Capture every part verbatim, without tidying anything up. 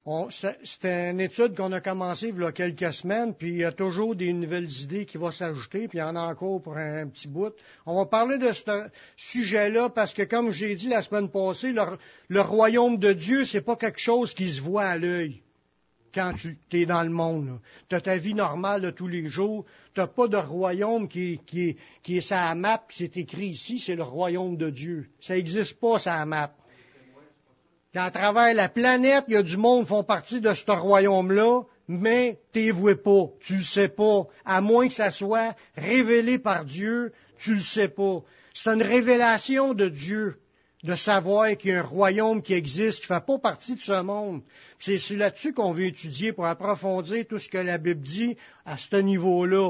On, c'est, c'est une étude qu'on a commencée il y a quelques semaines, puis il y a toujours des nouvelles idées qui vont s'ajouter, puis il y en a encore pour un, un petit bout. On va parler de ce sujet-là parce que, comme j'ai dit la semaine passée, le, le royaume de Dieu, c'est pas quelque chose qui se voit à l'œil quand tu es dans le monde. Tu as ta vie normale de tous les jours. Tu n'as pas de royaume qui, qui, qui est sur la map, puis c'est écrit ici, c'est le royaume de Dieu. Ça n'existe pas sur la map. Qu'à travers la planète, il y a du monde qui font partie de ce royaume-là, mais tu ne vois pas, tu ne le sais pas. À moins que ça soit révélé par Dieu, tu ne le sais pas. C'est une révélation de Dieu, de savoir qu'il y a un royaume qui existe, qui ne fait pas partie de ce monde. C'est là-dessus qu'on veut étudier pour approfondir tout ce que la Bible dit à ce niveau-là.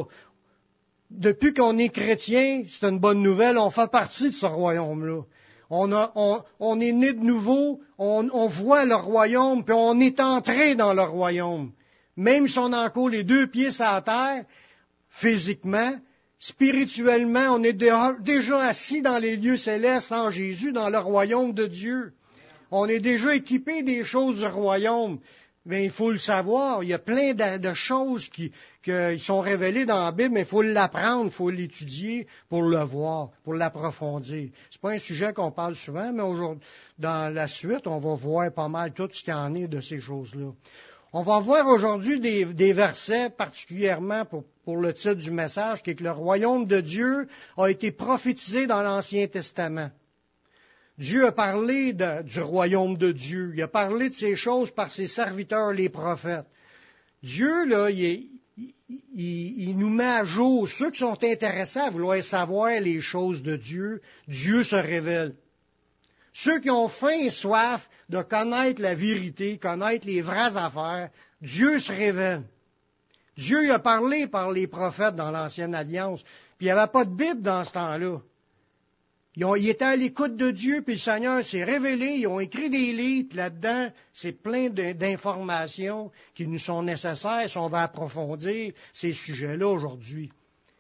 Depuis qu'on est chrétien, c'est une bonne nouvelle, on fait partie de ce royaume-là. On, a, on, on est né de nouveau, on, on voit le royaume, puis on est entré dans le royaume. Même si on a encore les deux pieds sur la terre, physiquement, spirituellement, on est déjà assis dans les lieux célestes en Jésus, dans le royaume de Dieu. On est déjà équipé des choses du royaume. Mais il faut le savoir, il y a plein de, de choses qui, qui sont révélées dans la Bible, mais il faut l'apprendre, il faut l'étudier pour le voir, pour l'approfondir. C'est pas un sujet qu'on parle souvent, mais aujourd'hui, dans la suite, on va voir pas mal tout ce qu'il y en est de ces choses-là. On va voir aujourd'hui des, des versets particulièrement pour, pour le titre du message, qui est que le royaume de Dieu a été prophétisé dans l'Ancien Testament. Dieu a parlé de, du royaume de Dieu. Il a parlé de ces choses par ses serviteurs, les prophètes. Dieu, là, il, il, il, il nous met à jour. Ceux qui sont intéressés à vouloir savoir les choses de Dieu, Dieu se révèle. Ceux qui ont faim et soif de connaître la vérité, connaître les vraies affaires, Dieu se révèle. Dieu il a parlé par les prophètes dans l'Ancienne Alliance. Puis il n'y avait pas de Bible dans ce temps-là. Ils, ont, ils étaient à l'écoute de Dieu, puis le Seigneur s'est révélé, ils ont écrit des livres, puis là-dedans, c'est plein de, d'informations qui nous sont nécessaires si on va approfondir ces sujets-là aujourd'hui.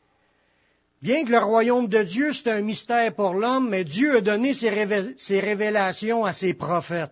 Bien que le royaume de Dieu, c'est un mystère pour l'homme, mais Dieu a donné ses, révé- ses révélations à ses prophètes.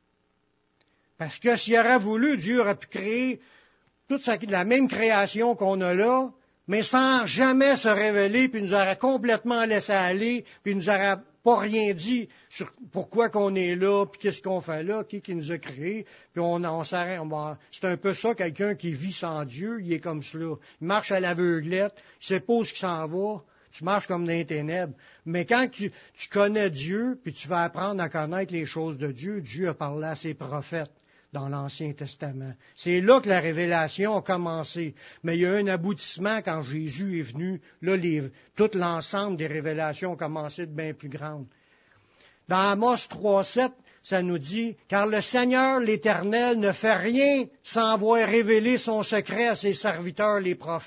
Parce que s'il aurait voulu, Dieu aurait pu créer toute sa, la même création qu'on a là, mais sans jamais se révéler, puis nous aurait complètement laissé aller, puis nous aurait pas rien dit sur pourquoi qu'on est là, puis qu'est-ce qu'on fait là, qui, qui nous a créés, puis on, on s'arrête. On, c'est un peu ça, quelqu'un qui vit sans Dieu, il est comme cela. Il marche à l'aveuglette, il sait pas où il s'en va, tu marches comme dans les ténèbres. Mais quand tu, tu connais Dieu, puis tu vas apprendre à connaître les choses de Dieu, Dieu a parlé à ses prophètes dans l'Ancien Testament. C'est là que la révélation a commencé. Mais il y a eu un aboutissement quand Jésus est venu. Là, les, tout l'ensemble des révélations ont commencé de bien plus grandes. Dans Amos trois sept, ça nous dit, « Car le Seigneur, l'Éternel, ne fait rien sans avoir révélé son secret à ses serviteurs, les prophètes. »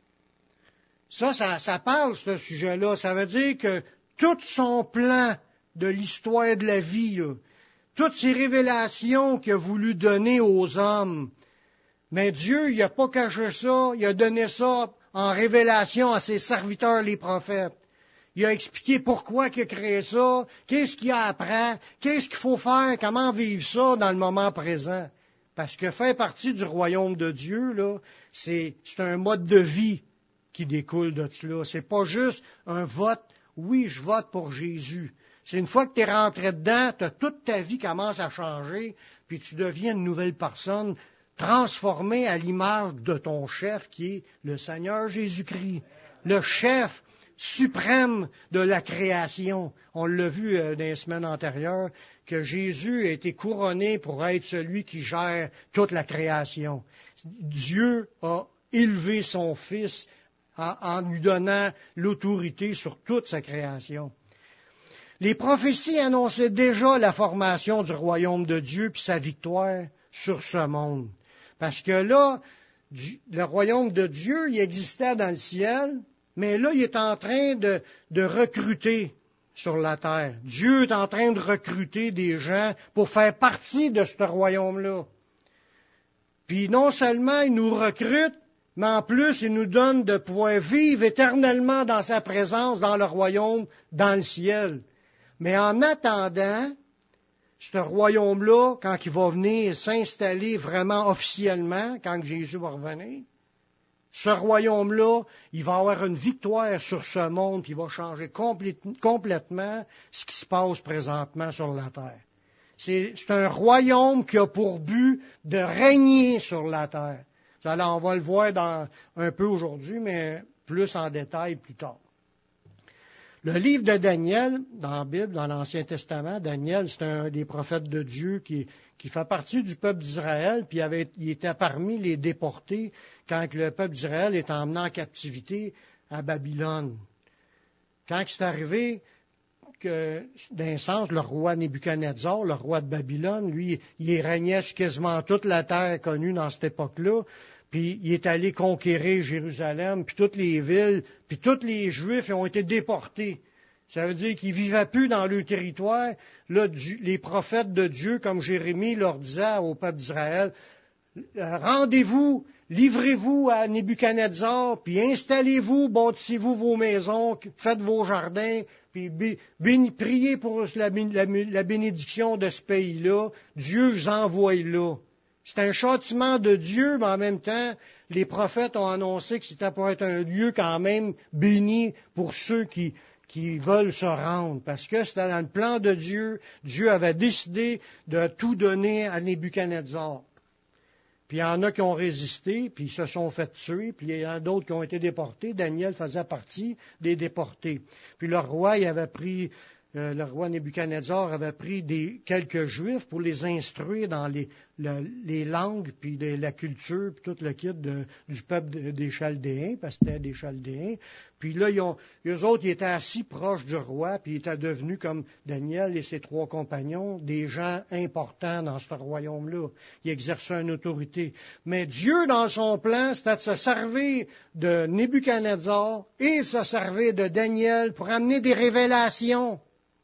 Ça, ça, ça parle, ce sujet-là. Ça veut dire que tout son plan de l'histoire de la vie, là, toutes ces révélations qu'il a voulu donner aux hommes. Mais Dieu, il n'a pas caché ça, il a donné ça en révélation à ses serviteurs, les prophètes. Il a expliqué pourquoi il a créé ça, qu'est-ce qu'il apprend, qu'est-ce qu'il faut faire, comment vivre ça dans le moment présent. Parce que faire partie du royaume de Dieu, là, c'est, c'est un mode de vie qui découle de cela. C'est pas juste un vote, oui, je vote pour Jésus. C'est une fois que tu es rentré dedans, t'as, toute ta vie commence à changer, puis tu deviens une nouvelle personne, transformée à l'image de ton chef, qui est le Seigneur Jésus-Christ, le chef suprême de la création. On l'a vu euh, dans les semaines antérieures, que Jésus a été couronné pour être celui qui gère toute la création. Dieu a élevé son Fils en, en lui donnant l'autorité sur toute sa création. Les prophéties annonçaient déjà la formation du royaume de Dieu puis sa victoire sur ce monde. Parce que là, le royaume de Dieu, il existait dans le ciel, mais là, il est en train de, de recruter sur la terre. Dieu est en train de recruter des gens pour faire partie de ce royaume-là. Puis non seulement il nous recrute, mais en plus, il nous donne de pouvoir vivre éternellement dans sa présence, dans le royaume, dans le ciel. Mais en attendant, ce royaume-là, quand il va venir s'installer vraiment officiellement, quand Jésus va revenir, ce royaume-là, il va avoir une victoire sur ce monde, puis il va changer complètement ce qui se passe présentement sur la terre. C'est, c'est un royaume qui a pour but de régner sur la terre. Alors, on va le voir dans, un peu aujourd'hui, mais plus en détail plus tard. Le livre de Daniel, dans la Bible, dans l'Ancien Testament, Daniel, c'est un des prophètes de Dieu qui, qui fait partie du peuple d'Israël, puis il, avait, il était parmi les déportés quand le peuple d'Israël est emmené en captivité à Babylone. Quand c'est arrivé que, d'un sens, le roi Nebuchadnezzar, le roi de Babylone, lui, il régnait sur quasiment toute la terre connue dans cette époque-là, puis il est allé conquérir Jérusalem, puis toutes les villes, puis tous les Juifs ont été déportés. Ça veut dire qu'ils ne vivaient plus dans leur territoire. Là, les prophètes de Dieu, comme Jérémie, leur disaient au peuple d'Israël, rendez-vous, livrez-vous à Nebuchadnezzar, puis installez-vous, bâtissez-vous vos maisons, faites vos jardins, puis béni, priez pour la, la, la bénédiction de ce pays-là. Dieu vous envoie là. C'est un châtiment de Dieu, mais en même temps, les prophètes ont annoncé que c'était pour être un lieu quand même béni pour ceux qui, qui veulent se rendre. Parce que c'était dans le plan de Dieu. Dieu avait décidé de tout donner à Nebuchadnezzar. Puis il y en a qui ont résisté, puis ils se sont fait tuer, puis il y en a d'autres qui ont été déportés. Daniel faisait partie des déportés. Puis le roi, il avait pris... Euh, le roi Nebuchadnezzar avait pris des, quelques Juifs pour les instruire dans les, le, les langues, puis de, la culture, puis tout le kit de, du peuple de, des Chaldéens, parce que c'était des Chaldéens. Puis là, ils ont, eux autres, ils étaient assis proches du roi, puis ils étaient devenus, comme Daniel et ses trois compagnons, des gens importants dans ce royaume-là. Ils exerçaient une autorité. Mais Dieu, dans son plan, c'était de se servir de Nebuchadnezzar et de se servir de Daniel pour amener des révélations.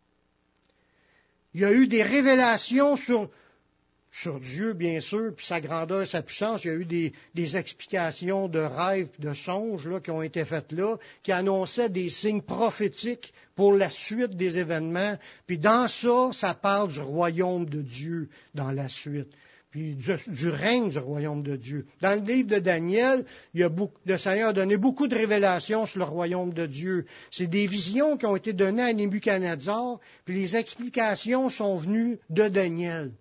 Il y a eu des révélations sur, sur Dieu, bien sûr, puis sa grandeur, sa puissance. Il y a eu des, des explications de rêves, de songes là, qui ont été faites là, qui annonçaient des signes prophétiques pour la suite des événements. Puis dans ça, ça parle du royaume de Dieu dans la suite. Puis du, du règne du royaume de Dieu. Dans le livre de Daniel, il y a beaucoup, le Seigneur a donné beaucoup de révélations sur le royaume de Dieu. C'est des visions qui ont été données à Nebuchadnezzar, puis les explications sont venues de Daniel.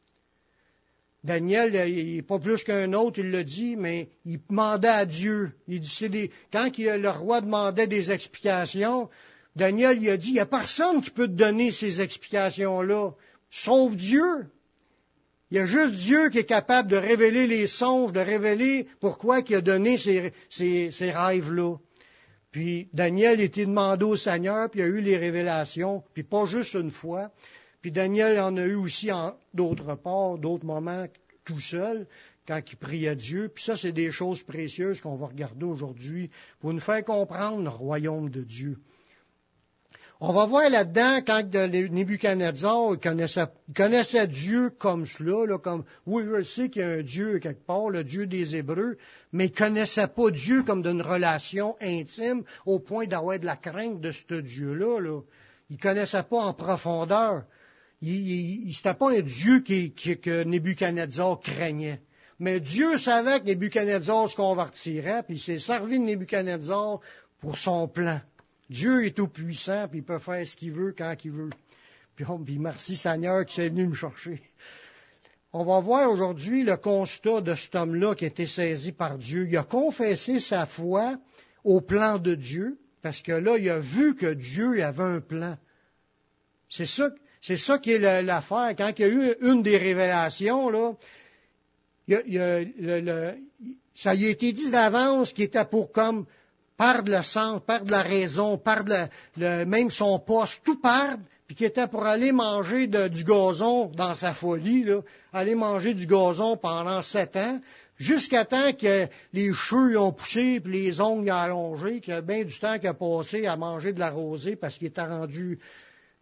Daniel, il n'est pas plus qu'un autre, il le dit, mais il demandait à Dieu. Il dit, c'est des, quand il, le roi demandait des explications, Daniel il a dit, il n'y a personne qui peut te donner ces explications-là, sauf Dieu. Il y a juste Dieu qui est capable de révéler les songes, de révéler pourquoi il a donné ces, ces, ces rêves-là. Puis Daniel était demandé au Seigneur, puis il a eu les révélations, puis pas juste une fois. Puis Daniel en a eu aussi en d'autres parts, d'autres moments, tout seul, quand il priait Dieu. Puis ça, c'est des choses précieuses qu'on va regarder aujourd'hui pour nous faire comprendre le royaume de Dieu. On va voir là-dedans, quand Nebuchadnezzar connaissait, connaissait Dieu comme cela, là, comme, oui, je sais qu'il y a un Dieu quelque part, le Dieu des Hébreux, mais il ne connaissait pas Dieu comme d'une relation intime, au point d'avoir de la crainte de ce Dieu-là. Là. Il ne connaissait pas en profondeur. Il n'était pas un Dieu qui, qui, que Nebuchadnezzar craignait. Mais Dieu savait que Nebuchadnezzar se convertirait, puis il s'est servi de Nebuchadnezzar pour son plan. Dieu est tout-puissant, puis il peut faire ce qu'il veut, quand il veut. Puis, oh, puis merci Seigneur qui est venu me chercher. On va voir aujourd'hui le constat de cet homme-là qui a été saisi par Dieu. Il a confessé sa foi au plan de Dieu, parce que là, il a vu que Dieu avait un plan. C'est ça, c'est ça qui est l'affaire. Quand il y a eu une des révélations, là, il y a, il y a, le, le, ça y a été dit d'avance qu'il était pour comme perdre le sens, perdre la raison, perdre le, le, même son poste, tout perdre, puis qu'il était pour aller manger de, du gazon dans sa folie, là, aller manger du gazon pendant sept ans, jusqu'à temps que les cheveux ont poussé, puis les ongles ont allongé, qu'il y a bien du temps qu'il a passé à manger de la rosée parce qu'il était rendu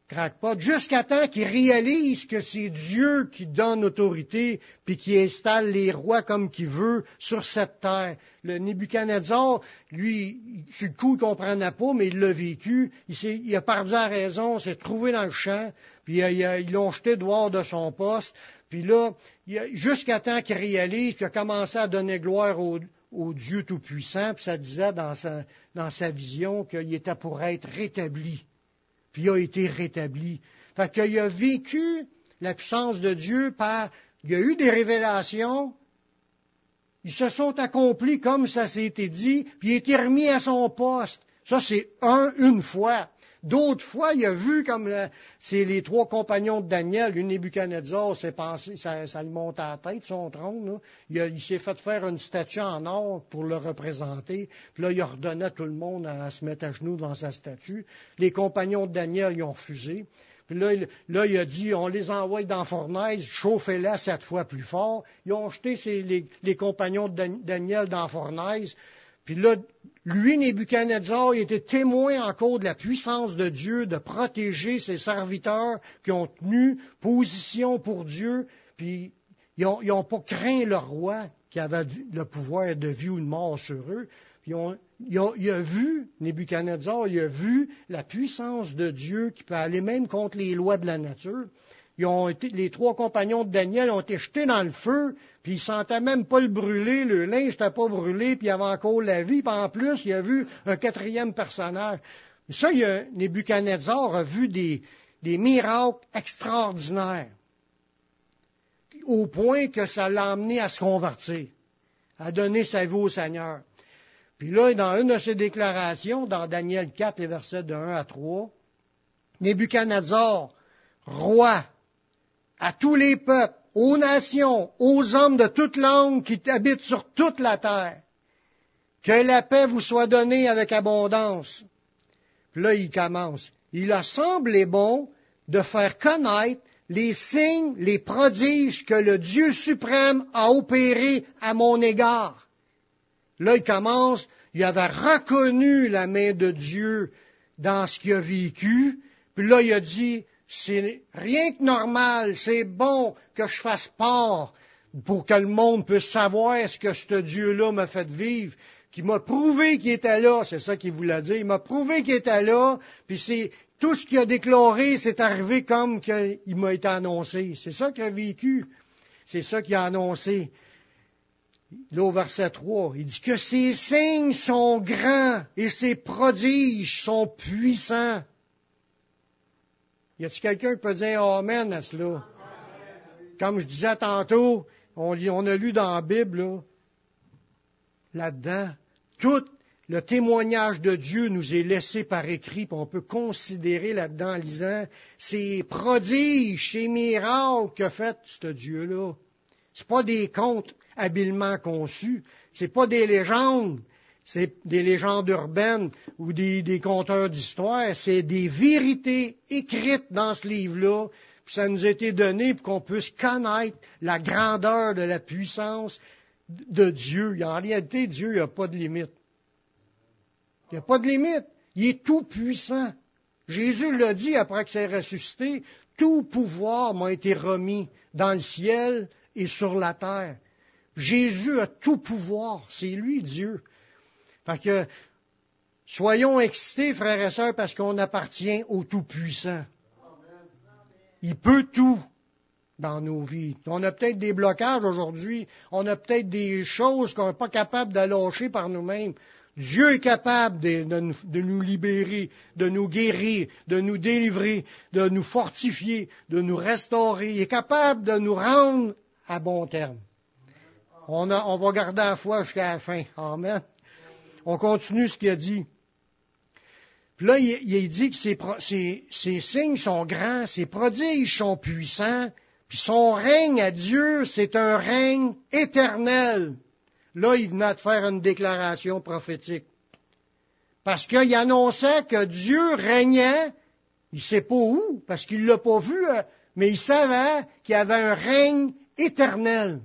craquepot, jusqu'à temps qu'il réalise que c'est Dieu qui donne autorité, puis qui installe les rois comme qu'il veut sur cette terre. Le Nebuchadnezzar, lui, sur le coup, il ne comprenait pas, mais il l'a vécu. Il, s'est, il a perdu la raison, s'est trouvé dans le champ, puis il a, il a, ils l'ont jeté dehors de son poste. Puis là, il a, jusqu'à temps qu'il réalise qu'il a commencé à donner gloire au, au Dieu Tout-Puissant, puis ça disait dans sa, dans sa vision qu'il était pour être rétabli. Puis il a été rétabli. Fait qu'il a vécu la puissance de Dieu par... Il y a eu des révélations, ils se sont accomplis comme ça s'est été dit, puis il a été remis à son poste. Ça, c'est un, une fois. D'autres fois, il a vu comme le, c'est les trois compagnons de Daniel, le Nebuchadnezzar s'est pensé, ça, ça lui monte à la tête, son trône. Là. Il, a, il s'est fait faire une statue en or pour le représenter. Puis là, il ordonnait à tout le monde à se mettre à genoux devant sa statue. Les compagnons de Daniel, ils ont refusé. Puis là, il, là, il a dit, on les envoie dans la fournaise, chauffez-la sept fois plus fort. Ils ont jeté ces, les, les compagnons de Daniel dans la fournaise. Puis là, lui, Nebuchadnezzar, il était témoin encore de la puissance de Dieu de protéger ses serviteurs qui ont tenu position pour Dieu. Puis ils n'ont ils ont pas craint le roi qui avait le pouvoir de vie ou de mort sur eux. Puis ont, il, a, il a vu, Nebuchadnezzar, il a vu la puissance de Dieu qui peut aller même contre les lois de la nature. Ils ont été, les trois compagnons de Daniel ont été jetés dans le feu, puis ils ne sentaient même pas le brûler, le linge n'était pas brûlé, puis il y avait encore la vie, puis en plus, il a vu un quatrième personnage. Ça, il a, Nebuchadnezzar a vu des, des miracles extraordinaires, au point que ça l'a amené à se convertir, à donner sa vie au Seigneur. Puis là, dans une de ses déclarations, dans Daniel quatre, les versets de un à trois, Nebuchadnezzar, roi, à tous les peuples, aux nations, aux hommes de toute langue qui habitent sur toute la terre. Que la paix vous soit donnée avec abondance. Puis là, il commence. Il a semblé bon de faire connaître les signes, les prodiges que le Dieu suprême a opérés à mon égard. Là, il commence, il avait reconnu la main de Dieu dans ce qu'il a vécu. Puis là, il a dit, c'est rien que normal, c'est bon que je fasse part pour que le monde puisse savoir ce que ce Dieu-là m'a fait vivre, qui m'a prouvé qu'il était là, c'est ça qu'il voulait dire, il m'a prouvé qu'il était là, puis c'est tout ce qu'il a déclaré, c'est arrivé comme qu'il m'a été annoncé. C'est ça qu'il a vécu, c'est ça qu'il a annoncé. Là, au verset trois, il dit que ses signes sont grands et ses prodiges sont puissants. Y a-t-il quelqu'un qui peut dire Amen à cela? Comme je disais tantôt, on, on a lu dans la Bible, là, là-dedans, tout le témoignage de Dieu nous est laissé par écrit, puis on peut considérer là-dedans en lisant ces prodiges, ces miracles qu'a fait ce Dieu-là. C'est pas des contes habilement conçus, c'est pas des légendes, c'est des légendes urbaines ou des, des conteurs d'histoire, c'est des vérités écrites dans ce livre-là, puis ça nous a été donné pour qu'on puisse connaître la grandeur de la puissance de Dieu. En réalité, Dieu n'a pas de limite. Il n'y a pas de limite. Il est tout puissant. Jésus l'a dit après que s'est ressuscité, tout pouvoir m'a été remis dans le ciel et sur la terre. Jésus a tout pouvoir. C'est lui, Dieu. Fait que, soyons excités, frères et sœurs, parce qu'on appartient au Tout-Puissant. Il peut tout dans nos vies. On a peut-être des blocages aujourd'hui. On a peut-être des choses qu'on n'est pas capable de lâcher par nous-mêmes. Dieu est capable de, de, de nous libérer, de nous guérir, de nous délivrer, de nous fortifier, de nous restaurer. Il est capable de nous rendre à bon terme. On, a, on va garder la foi jusqu'à la fin. Amen. On continue ce qu'il a dit. Puis là, il, il dit que ses, ses, ses signes sont grands, ses prodiges sont puissants, puis son règne à Dieu, c'est un règne éternel. Là, il venait de faire une déclaration prophétique. Parce qu'il annonçait que Dieu régnait, il ne sait pas où, parce qu'il ne l'a pas vu, mais il savait qu'il y avait un règne éternel.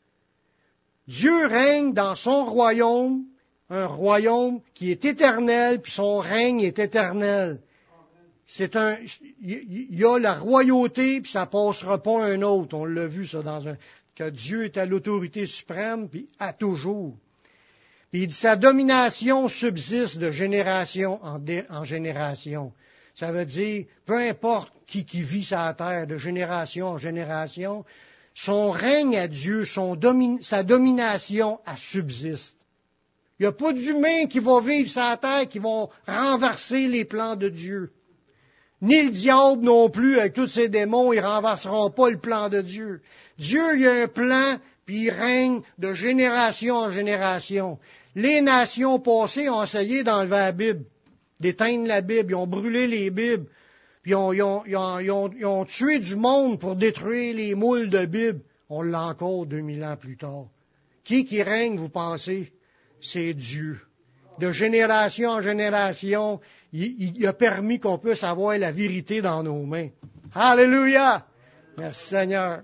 Dieu règne dans son royaume, un royaume qui est éternel, puis son règne est éternel. c'est un, il y a la royauté, puis ça passera pas à un autre. On l'a vu, ça, dans un, que Dieu est à l'autorité suprême, puis à toujours. Puis il dit, sa domination subsiste de génération en, dé, en génération. Ça veut dire, peu importe qui, qui vit sur la terre, de génération en génération, son règne à Dieu, son domi, sa domination, elle subsiste. Il n'y a pas d'humain qui va vivre sur la terre qui vont renverser les plans de Dieu. Ni le diable non plus, avec tous ses démons, ils ne renverseront pas le plan de Dieu. Dieu, il a un plan, puis il règne de génération en génération. Les nations passées ont essayé d'enlever la Bible, d'éteindre la Bible, ils ont brûlé les Bibles, puis ils ont, ils ont, ils ont, ils ont, ils ont tué du monde pour détruire les moules de Bible. On l'a encore deux mille ans plus tard. Qui qui règne, vous pensez? C'est Dieu. De génération en génération, il, il a permis qu'on puisse avoir la vérité dans nos mains. Alléluia! Merci Seigneur.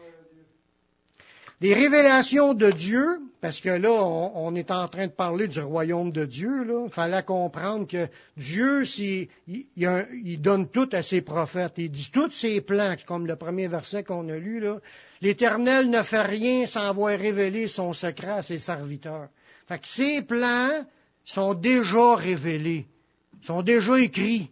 Les révélations de Dieu, parce que là, on, on est en train de parler du royaume de Dieu, là. Il fallait comprendre que Dieu, il, il, il donne tout à ses prophètes. Il dit tous ses plans, comme le premier verset qu'on a lu, là. L'Éternel ne fait rien sans avoir révélé son secret à ses serviteurs. Fait que ses plans sont déjà révélés, sont déjà écrits.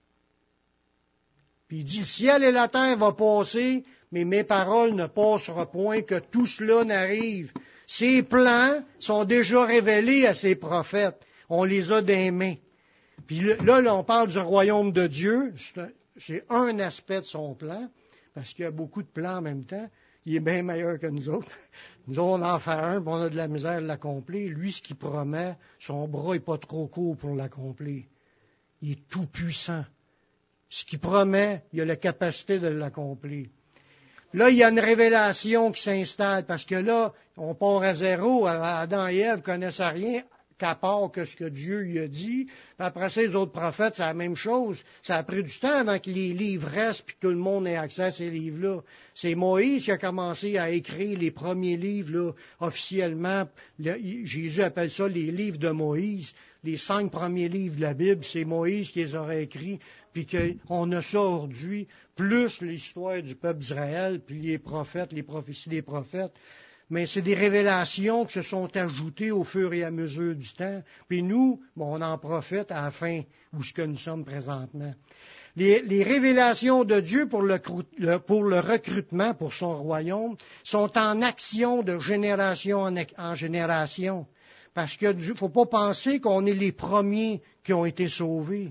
Puis il dit, le ciel et la terre vont passer, mais mes paroles ne passeront point, que tout cela n'arrive. Ses plans sont déjà révélés à ses prophètes. On les a des mains. Puis là, là, on parle du royaume de Dieu. C'est un aspect de son plan, parce qu'il y a beaucoup de plans en même temps. Il est bien meilleur que nous autres. Nous autres, on en fait un, puis on a de la misère de l'accomplir. Lui, ce qu'il promet, son bras n'est pas trop court pour l'accomplir. Il est tout puissant. Ce qu'il promet, il a la capacité de l'accomplir. Là, il y a une révélation qui s'installe, parce que là, on part à zéro. Adam et Ève ne connaissent rien, qu'à part que ce que Dieu lui a dit. Puis après ça, les autres prophètes, c'est la même chose. Ça a pris du temps avant que les livres restent, puis que tout le monde ait accès à ces livres-là. C'est Moïse qui a commencé à écrire les premiers livres, là, officiellement. Le, Jésus appelle ça les livres de Moïse. Les cinq premiers livres de la Bible, c'est Moïse qui les aurait écrits, puis qu'on a ça aujourd'hui, plus l'histoire du peuple d'Israël, puis les prophètes, les prophéties des prophètes. Mais c'est des révélations qui se sont ajoutées au fur et à mesure du temps. Puis nous, bon, on en profite à la fin où ce que nous sommes présentement. Les, les révélations de Dieu pour le, pour le recrutement, pour son royaume, sont en action de génération en, en génération. Parce qu'il ne faut pas penser qu'on est les premiers qui ont été sauvés.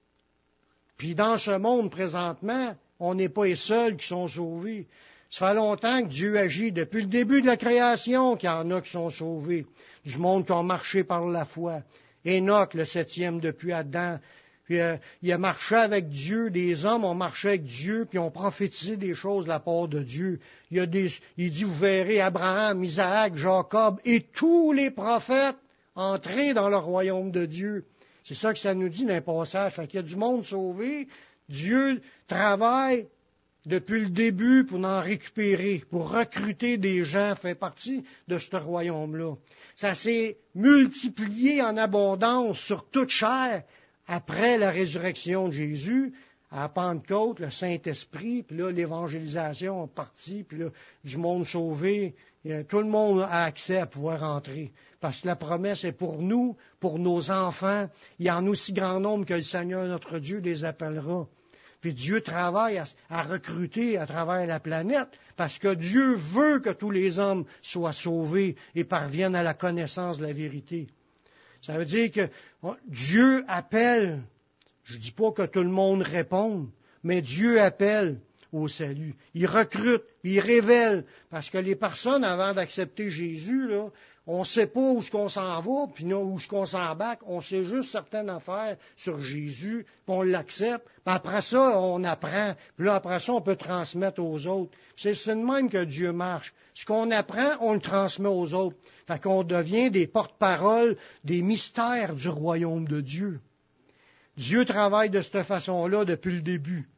Puis dans ce monde présentement, on n'est pas les seuls qui sont sauvés. Ça fait longtemps que Dieu agit, depuis le début de la création, qu'il y en a qui sont sauvés, du monde qui ont marché par la foi. Enoch, le septième depuis Adam, puis, euh, il a marché avec Dieu, des hommes ont marché avec Dieu, puis ont prophétisé des choses de la part de Dieu. Il, y a des, il dit, vous verrez Abraham, Isaac, Jacob et tous les prophètes entrer dans le royaume de Dieu. C'est ça que ça nous dit dans un passage. Fait qu'il y a du monde sauvé, Dieu travaille depuis le début pour en récupérer, pour recruter des gens, fait partie de ce royaume-là. Ça s'est multiplié en abondance sur toute chair après la résurrection de Jésus, à Pentecôte, le Saint-Esprit, puis là, l'évangélisation est partie, puis là, du monde sauvé, tout le monde a accès à pouvoir entrer. Parce que la promesse est pour nous, pour nos enfants. Il y en a aussi grand nombre que le Seigneur, notre Dieu, les appellera. Puis Dieu travaille à, à recruter à travers la planète, parce que Dieu veut que tous les hommes soient sauvés et parviennent à la connaissance de la vérité. Ça veut dire que Dieu appelle. Je ne dis pas que tout le monde réponde, mais Dieu appelle au salut. Il recrute, il révèle, parce que les personnes, avant d'accepter Jésus, là, on ne sait pas où est-ce qu'on s'en va, puis où est-ce qu'on s'embarque. On sait juste certaines affaires sur Jésus, puis on l'accepte. Puis après ça, on apprend. Puis là, après ça, on peut transmettre aux autres. C'est de même que Dieu marche. Ce qu'on apprend, on le transmet aux autres. Fait qu'on devient des porte-paroles des mystères du royaume de Dieu. Dieu travaille de cette façon-là depuis le début.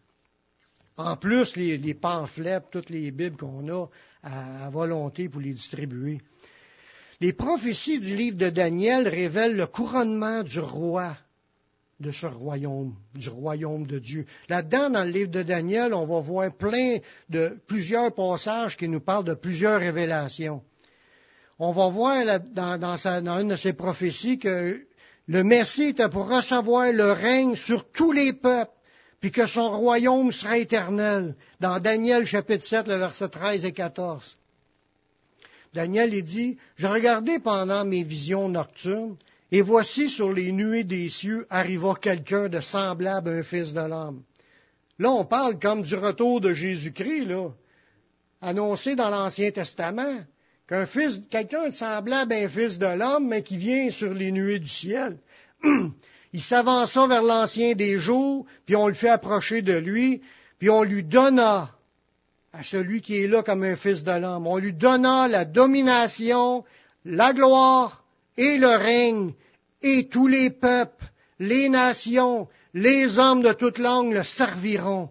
En plus, les, les pamphlets, toutes les Bibles qu'on a à, à volonté pour les distribuer. Les prophéties du livre de Daniel révèlent le couronnement du roi de ce royaume, du royaume de Dieu. Là-dedans, dans le livre de Daniel, on va voir plein de plusieurs passages qui nous parlent de plusieurs révélations. On va voir là, dans, dans, sa, dans une de ses prophéties que le Messie était pour recevoir le règne sur tous les peuples, puis que son royaume sera éternel. Dans Daniel chapitre sept, le verset treize et quatorze. Daniel, il dit, « Je regardais pendant mes visions nocturnes, et voici sur les nuées des cieux arriva quelqu'un de semblable à un fils de l'homme. » Là, on parle comme du retour de Jésus-Christ, là, annoncé dans l'Ancien Testament, qu'un fils, quelqu'un de semblable à un fils de l'homme, mais qui vient sur les nuées du ciel. Il s'avança vers l'Ancien des jours, puis on le fait approcher de lui, puis on lui donna, à celui qui est là comme un fils de l'homme, on lui donna la domination, la gloire et le règne, et tous les peuples, les nations, les hommes de toute langue le serviront.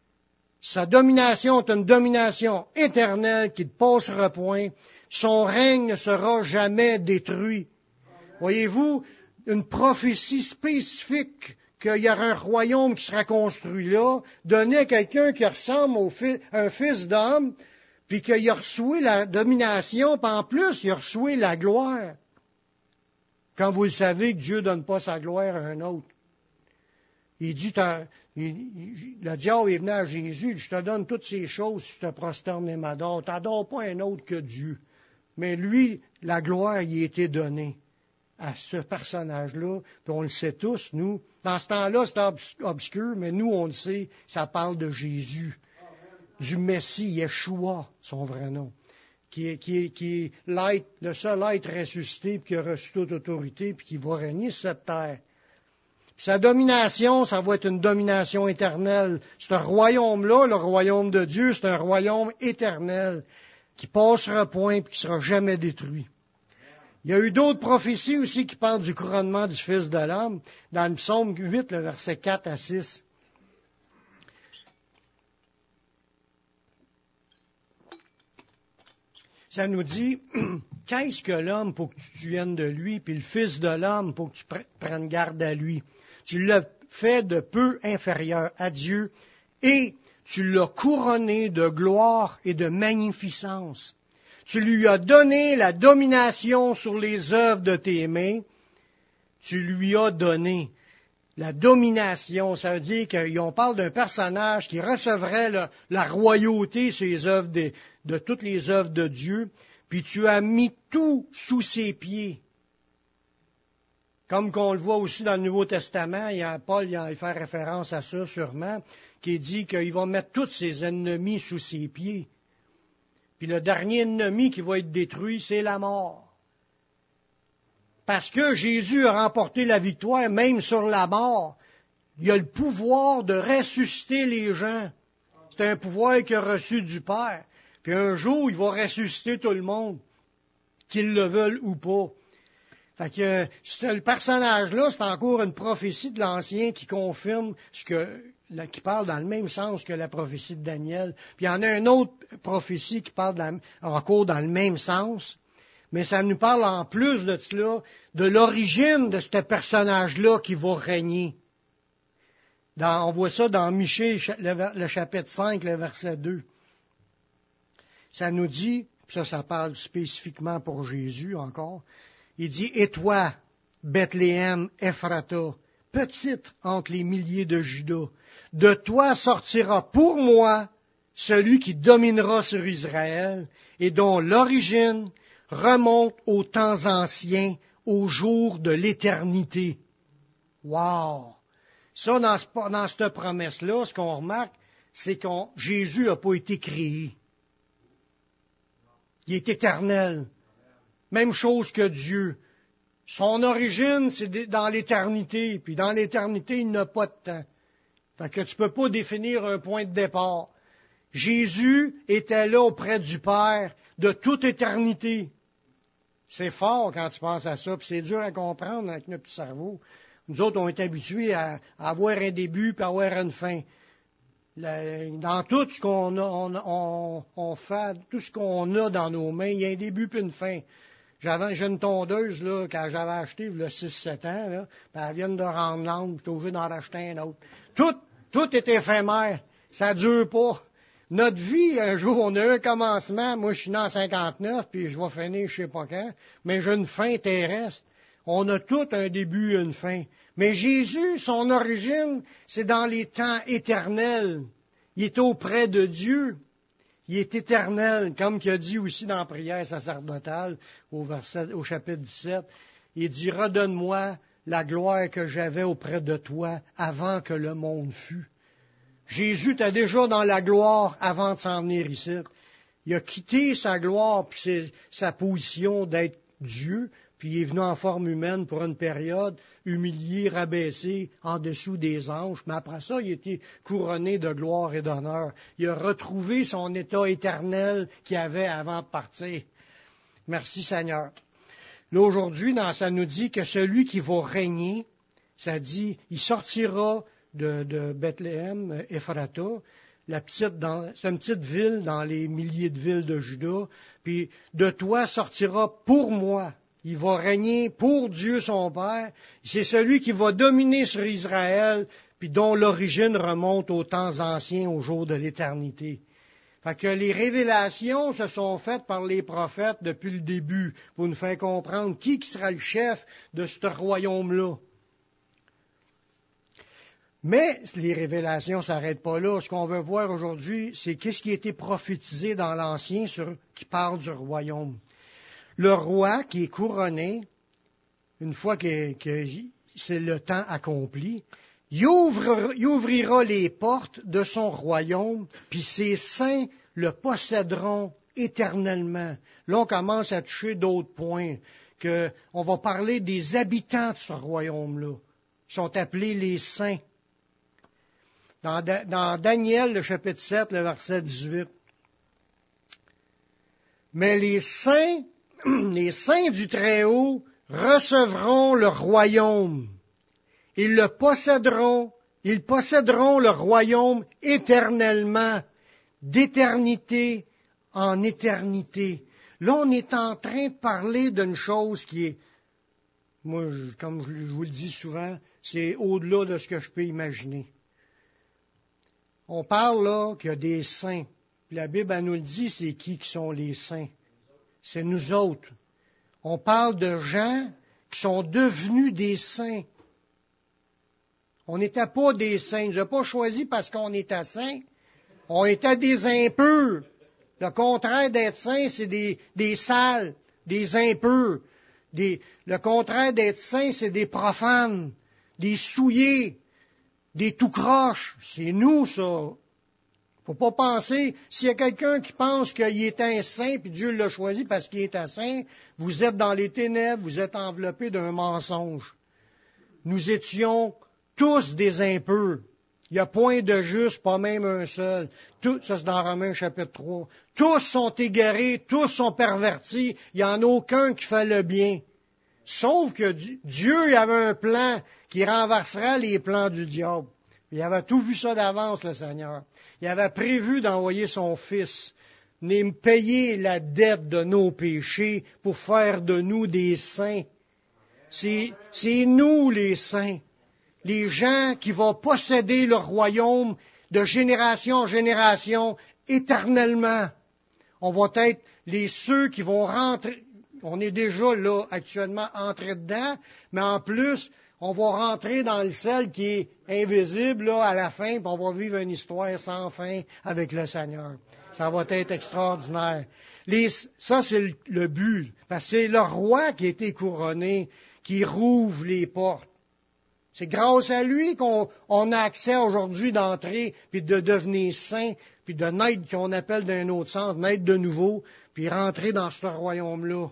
Sa domination est une domination éternelle qui ne passera point. Son règne ne sera jamais détruit. Voyez-vous, une prophétie spécifique qu'il y aura un royaume qui sera construit là, donné à quelqu'un qui ressemble au fi- à un fils d'homme, puis qu'il a reçu la domination, puis en plus, il a reçu la gloire. Quand vous le savez que Dieu ne donne pas sa gloire à un autre. Il dit, il, il, le diable est venu à Jésus, je te donne toutes ces choses si tu te prosternes et m'adores. Tu n'adores pas un autre que Dieu. Mais lui, la gloire y a été donnée à ce personnage-là, puis on le sait tous, nous. Dans ce temps-là, c'est obscur, mais nous, on le sait, ça parle de Jésus, du Messie, Yeshua, son vrai nom, qui est, qui est, qui est l'être, le seul être ressuscité, puis qui a reçu toute autorité, puis qui va régner sur cette terre. Puis sa domination, ça va être une domination éternelle. Ce royaume-là, le royaume de Dieu, c'est un royaume éternel, qui passera point, puis qui sera jamais détruit. Il y a eu d'autres prophéties aussi qui parlent du couronnement du Fils de l'homme, dans le psaume huit, le verset quatre à six. Ça nous dit, qu'est-ce que l'homme pour que tu viennes de lui, puis le Fils de l'homme pour que tu prennes garde à lui? Tu l'as fait de peu inférieur à Dieu, et tu l'as couronné de gloire et de magnificence. Tu lui as donné la domination sur les œuvres de tes mains. Tu lui as donné la domination. Ça veut dire qu'on parle d'un personnage qui recevrait la, la royauté sur les œuvres de, de toutes les œuvres de Dieu. Puis tu as mis tout sous ses pieds. Comme qu'on le voit aussi dans le Nouveau Testament, il y a, Paul il a fait référence à ça sûrement, qui dit qu'il va mettre tous ses ennemis sous ses pieds. Puis le dernier ennemi qui va être détruit, c'est la mort. Parce que Jésus a remporté la victoire, même sur la mort. Il a le pouvoir de ressusciter les gens. C'est un pouvoir qu'il a reçu du Père. Puis un jour, il va ressusciter tout le monde, qu'ils le veulent ou pas. Fait que ce personnage-là, c'est encore une prophétie de l'Ancien qui confirme ce que, qui parle dans le même sens que la prophétie de Daniel. Puis il y en a une autre prophétie qui parle dans, encore dans le même sens, mais ça nous parle en plus de cela, de l'origine de ce personnage-là qui va régner. Dans, on voit ça dans Michée, le, le chapitre cinq, le verset deux. Ça nous dit, ça, ça parle spécifiquement pour Jésus encore, il dit, « Et toi, Bethléem, Ephrata, petite entre les milliers de Juda, de toi sortira pour moi celui qui dominera sur Israël et dont l'origine remonte aux temps anciens, aux jours de l'éternité. » Wow! Ça, dans, ce, dans cette promesse-là, ce qu'on remarque, c'est que Jésus n'a pas été créé. Il est éternel. Même chose que Dieu. Son origine, c'est dans l'éternité. Puis dans l'éternité, il n'a pas de temps. Fait que tu ne peux pas définir un point de départ. Jésus était là auprès du Père de toute éternité. C'est fort quand tu penses à ça, puis c'est dur à comprendre avec notre petit cerveau. Nous autres, on est habitués à, à avoir un début puis à avoir une fin. Dans tout ce qu'on a, on, on, on fait, tout ce qu'on a dans nos mains, il y a un début puis une fin. J'avais, j'ai une tondeuse, là, quand j'avais acheté, il y a six sept ans, là, puis elle vient de rendre l'âme, j'étais obligé d'en racheter un autre. Tout, tout est éphémère. Ça dure pas. Notre vie, un jour, on a eu un commencement. Moi, je suis né en cinquante-neuf, puis je vais finir je sais pas quand. Mais j'ai une fin terrestre. On a tout un début et une fin. Mais Jésus, son origine, c'est dans les temps éternels. Il est auprès de Dieu. Il est éternel, comme il a dit aussi dans la prière sacerdotale, au, verset, au chapitre dix-sept. Il dit, redonne-moi la gloire que j'avais auprès de toi avant que le monde fût. Jésus était déjà dans la gloire avant de s'en venir ici. Il a quitté sa gloire puis sa position d'être Dieu, puis il est venu en forme humaine pour une période, humilié, rabaissé en dessous des anges. Mais après ça, il a été couronné de gloire et d'honneur. Il a retrouvé son état éternel qu'il avait avant de partir. Merci Seigneur. Là, aujourd'hui, dans, ça nous dit que celui qui va régner, ça dit, il sortira de, de Bethléem, Ephrata, la petite dans, c'est une petite ville dans les milliers de villes de Juda, puis de toi sortira pour moi. Il va régner pour Dieu son Père. C'est celui qui va dominer sur Israël, puis dont l'origine remonte aux temps anciens, au jour de l'éternité. Fait que les révélations se sont faites par les prophètes depuis le début, pour nous faire comprendre qui sera le chef de ce royaume-là. Mais les révélations ne s'arrêtent pas là. Ce qu'on veut voir aujourd'hui, c'est qu'est-ce qui a été prophétisé dans l'Ancien sur, qui parle du royaume. Le roi qui est couronné, une fois que, que c'est le temps accompli, il, ouvre, il ouvrira les portes de son royaume, puis ses saints le posséderont éternellement. Là, on commence à toucher d'autres points, que on va parler des habitants de ce royaume-là. Ils sont appelés les saints. Dans, dans Daniel, le chapitre sept, le verset dix-huit. Mais les saints, les saints du Très-Haut recevront le royaume. Ils le posséderont, ils posséderont le royaume éternellement, d'éternité en éternité. Là, on est en train de parler d'une chose qui est, moi, comme je vous le dis souvent, c'est au-delà de ce que je peux imaginer. On parle là qu'il y a des saints. Puis la Bible, elle nous le dit, c'est qui qui sont les saints? C'est nous autres. On parle de gens qui sont devenus des saints. On n'était pas des saints. Ils nous ont pas choisi parce qu'on était saints. On était des impurs. Le contraire d'être saint, c'est des, des sales, des impurs. Des, le contraire d'être saint, c'est des profanes, des souillés, des tout croches. C'est nous, ça. Faut pas penser, s'il y a quelqu'un qui pense qu'il est un saint, puis Dieu l'a choisi parce qu'il est un saint, vous êtes dans les ténèbres, vous êtes enveloppés d'un mensonge. Nous étions tous des impurs. Il n'y a point de juste, pas même un seul. Tout, ça c'est dans Romains chapitre trois. Tous sont égarés, tous sont pervertis, il n'y en a aucun qui fait le bien. Sauf que Dieu avait un plan qui renversera les plans du diable. Il avait tout vu ça d'avance, le Seigneur. Il avait prévu d'envoyer son Fils, venir payer la dette de nos péchés pour faire de nous des saints. C'est, c'est nous les saints, les gens qui vont posséder le royaume de génération en génération éternellement. On va être les ceux qui vont rentrer. On est déjà là actuellement entrés dedans, mais en plus, on va rentrer dans le ciel qui est invisible là, à la fin, puis on va vivre une histoire sans fin avec le Seigneur. Ça va être extraordinaire. Les, ça, c'est le, le but. Parce que c'est le roi qui a été couronné, qui rouvre les portes. C'est grâce à lui qu'on on a accès aujourd'hui d'entrer, puis de devenir saint, puis de naître, qu'on appelle d'un autre sens, naître de nouveau, puis rentrer dans ce royaume-là.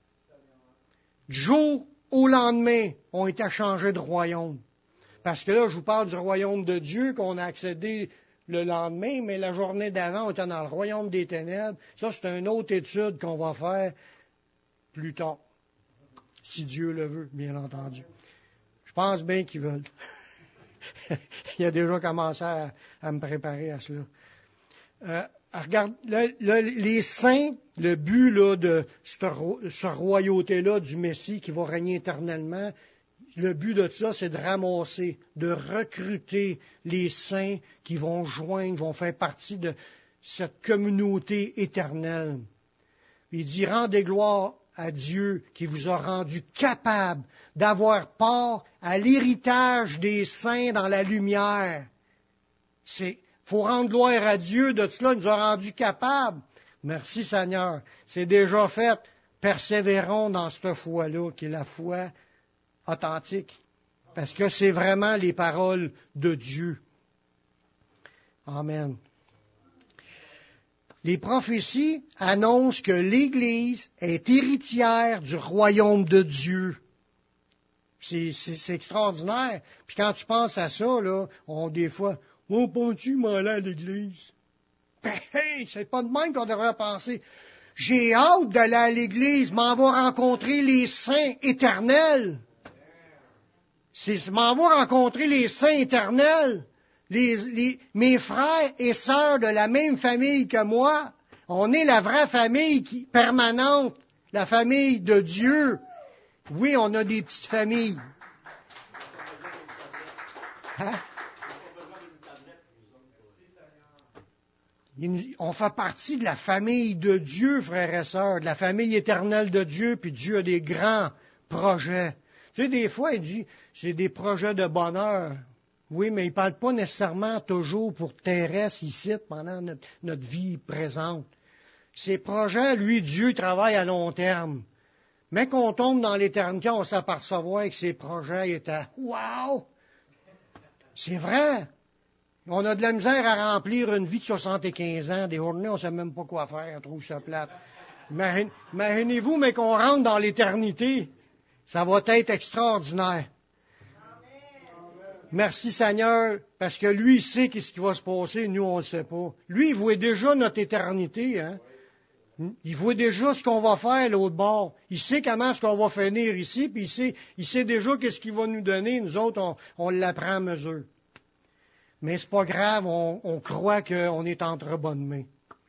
Du jour au lendemain, on était changés de royaume. Parce que là, je vous parle du royaume de Dieu qu'on a accédé le lendemain, mais la journée d'avant, on était dans le royaume des ténèbres. Ça, c'est une autre étude qu'on va faire plus tard. Si Dieu le veut, bien entendu. Je pense bien qu'ils veulent. Il a déjà commencé à, à me préparer à cela. Euh, regarde, le, le, les saints, le but là, de cette, cette royauté-là du Messie qui va régner éternellement, le but de ça, c'est de ramasser, de recruter les saints qui vont joindre, vont faire partie de cette communauté éternelle. Il dit, rendez gloire à Dieu qui vous a rendu capable d'avoir part à l'héritage des saints dans la lumière. C'est faut rendre gloire à Dieu, de cela, il nous a rendus capables. Merci Seigneur. C'est déjà fait. Persévérons dans cette foi-là, qui est la foi authentique. Parce que c'est vraiment les paroles de Dieu. Amen. Les prophéties annoncent que l'Église est héritière du royaume de Dieu. C'est, c'est, c'est extraordinaire. Puis quand tu penses à ça, là, on des fois... Mon pontu m'en allait à l'église. Ben, hey, c'est pas de même qu'on devrait penser. J'ai hâte d'aller à l'église, m'en va rencontrer les saints éternels. C'est, m'en va rencontrer les saints éternels. Les, les, mes frères et sœurs de la même famille que moi. On est la vraie famille qui, permanente, la famille de Dieu. Oui, on a des petites familles. Hein? On fait partie de la famille de Dieu, frères et sœurs, de la famille éternelle de Dieu, puis Dieu a des grands projets. Tu sais, des fois, il dit, c'est des projets de bonheur. Oui, mais il ne parle pas nécessairement toujours pour terrestre ici, pendant notre, notre vie présente. Ces projets, lui, Dieu travaille à long terme. Mais qu'on tombe dans l'éternité, on s'aperçoit que ces projets étaient « Wow! » C'est vrai! On a de la misère à remplir une vie de soixante-quinze ans. Des journées, on ne sait même pas quoi faire, on trouve ça plate. Imaginez-vous, mais qu'on rentre dans l'éternité, ça va être extraordinaire. Merci Seigneur, parce que lui, il sait qu'est-ce qui va se passer, nous, on ne le sait pas. Lui, il voit déjà notre éternité, hein. Il voit déjà ce qu'on va faire l'autre bord. Il sait comment est-ce qu'on va finir ici, puis il sait, il sait déjà qu'est-ce qu'il va nous donner. Nous autres, on, on l'apprend à mesure. Mais c'est pas grave, on, on croit qu'on est entre bonnes mains.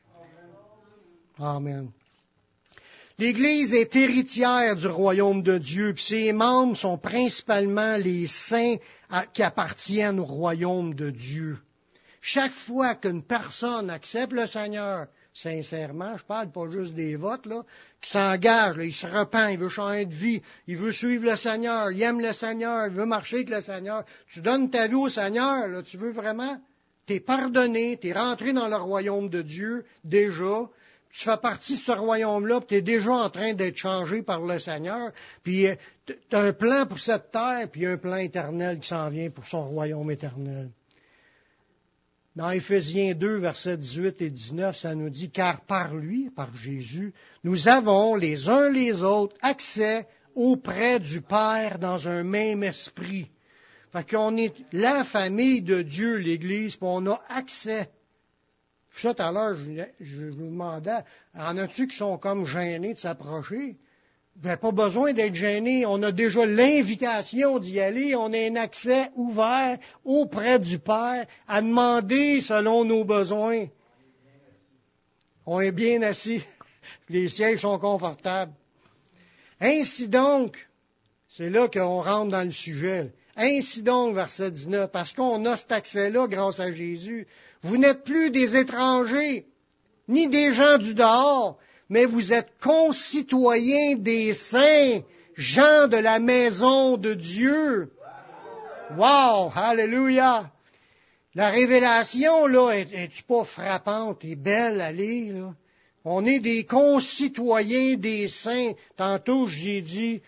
Amen. L'Église est héritière du royaume de Dieu, puis ses membres sont principalement les saints qui appartiennent au royaume de Dieu. Chaque fois qu'une personne accepte le Seigneur, sincèrement, je parle pas juste des votes, là, qui s'engage, là, il se repent, il veut changer de vie, il veut suivre le Seigneur, il aime le Seigneur, il veut marcher avec le Seigneur. Tu donnes ta vie au Seigneur, là, tu veux vraiment, t'es pardonné, t'es rentré dans le royaume de Dieu, déjà, tu fais partie de ce royaume-là, puis t'es déjà en train d'être changé par le Seigneur, puis tu as un plan pour cette terre, puis un plan éternel qui s'en vient pour son royaume éternel. Dans Éphésiens deux, versets dix-huit et dix-neuf, ça nous dit, car par lui, par Jésus, nous avons les uns les autres accès auprès du Père dans un même esprit. Fait qu'on est la famille de Dieu, l'Église, puis on a accès. Ça, tout à l'heure, je, je vous demandais, en a-tu qui sont comme gênés de s'approcher? Ben, pas besoin d'être gênés. On a déjà l'invitation d'y aller. On a un accès ouvert auprès du Père à demander selon nos besoins. On est bien assis. Les sièges sont confortables. Ainsi donc, c'est là qu'on rentre dans le sujet. Ainsi donc, verset dix-neuf, parce qu'on a cet accès-là grâce à Jésus. Vous n'êtes plus des étrangers, ni des gens du dehors, mais vous êtes concitoyens des saints, gens de la maison de Dieu. Wow! Alléluia! La révélation, là, est-tu pas frappante et belle à lire, là? On est des concitoyens des saints. Tantôt, j'ai dit,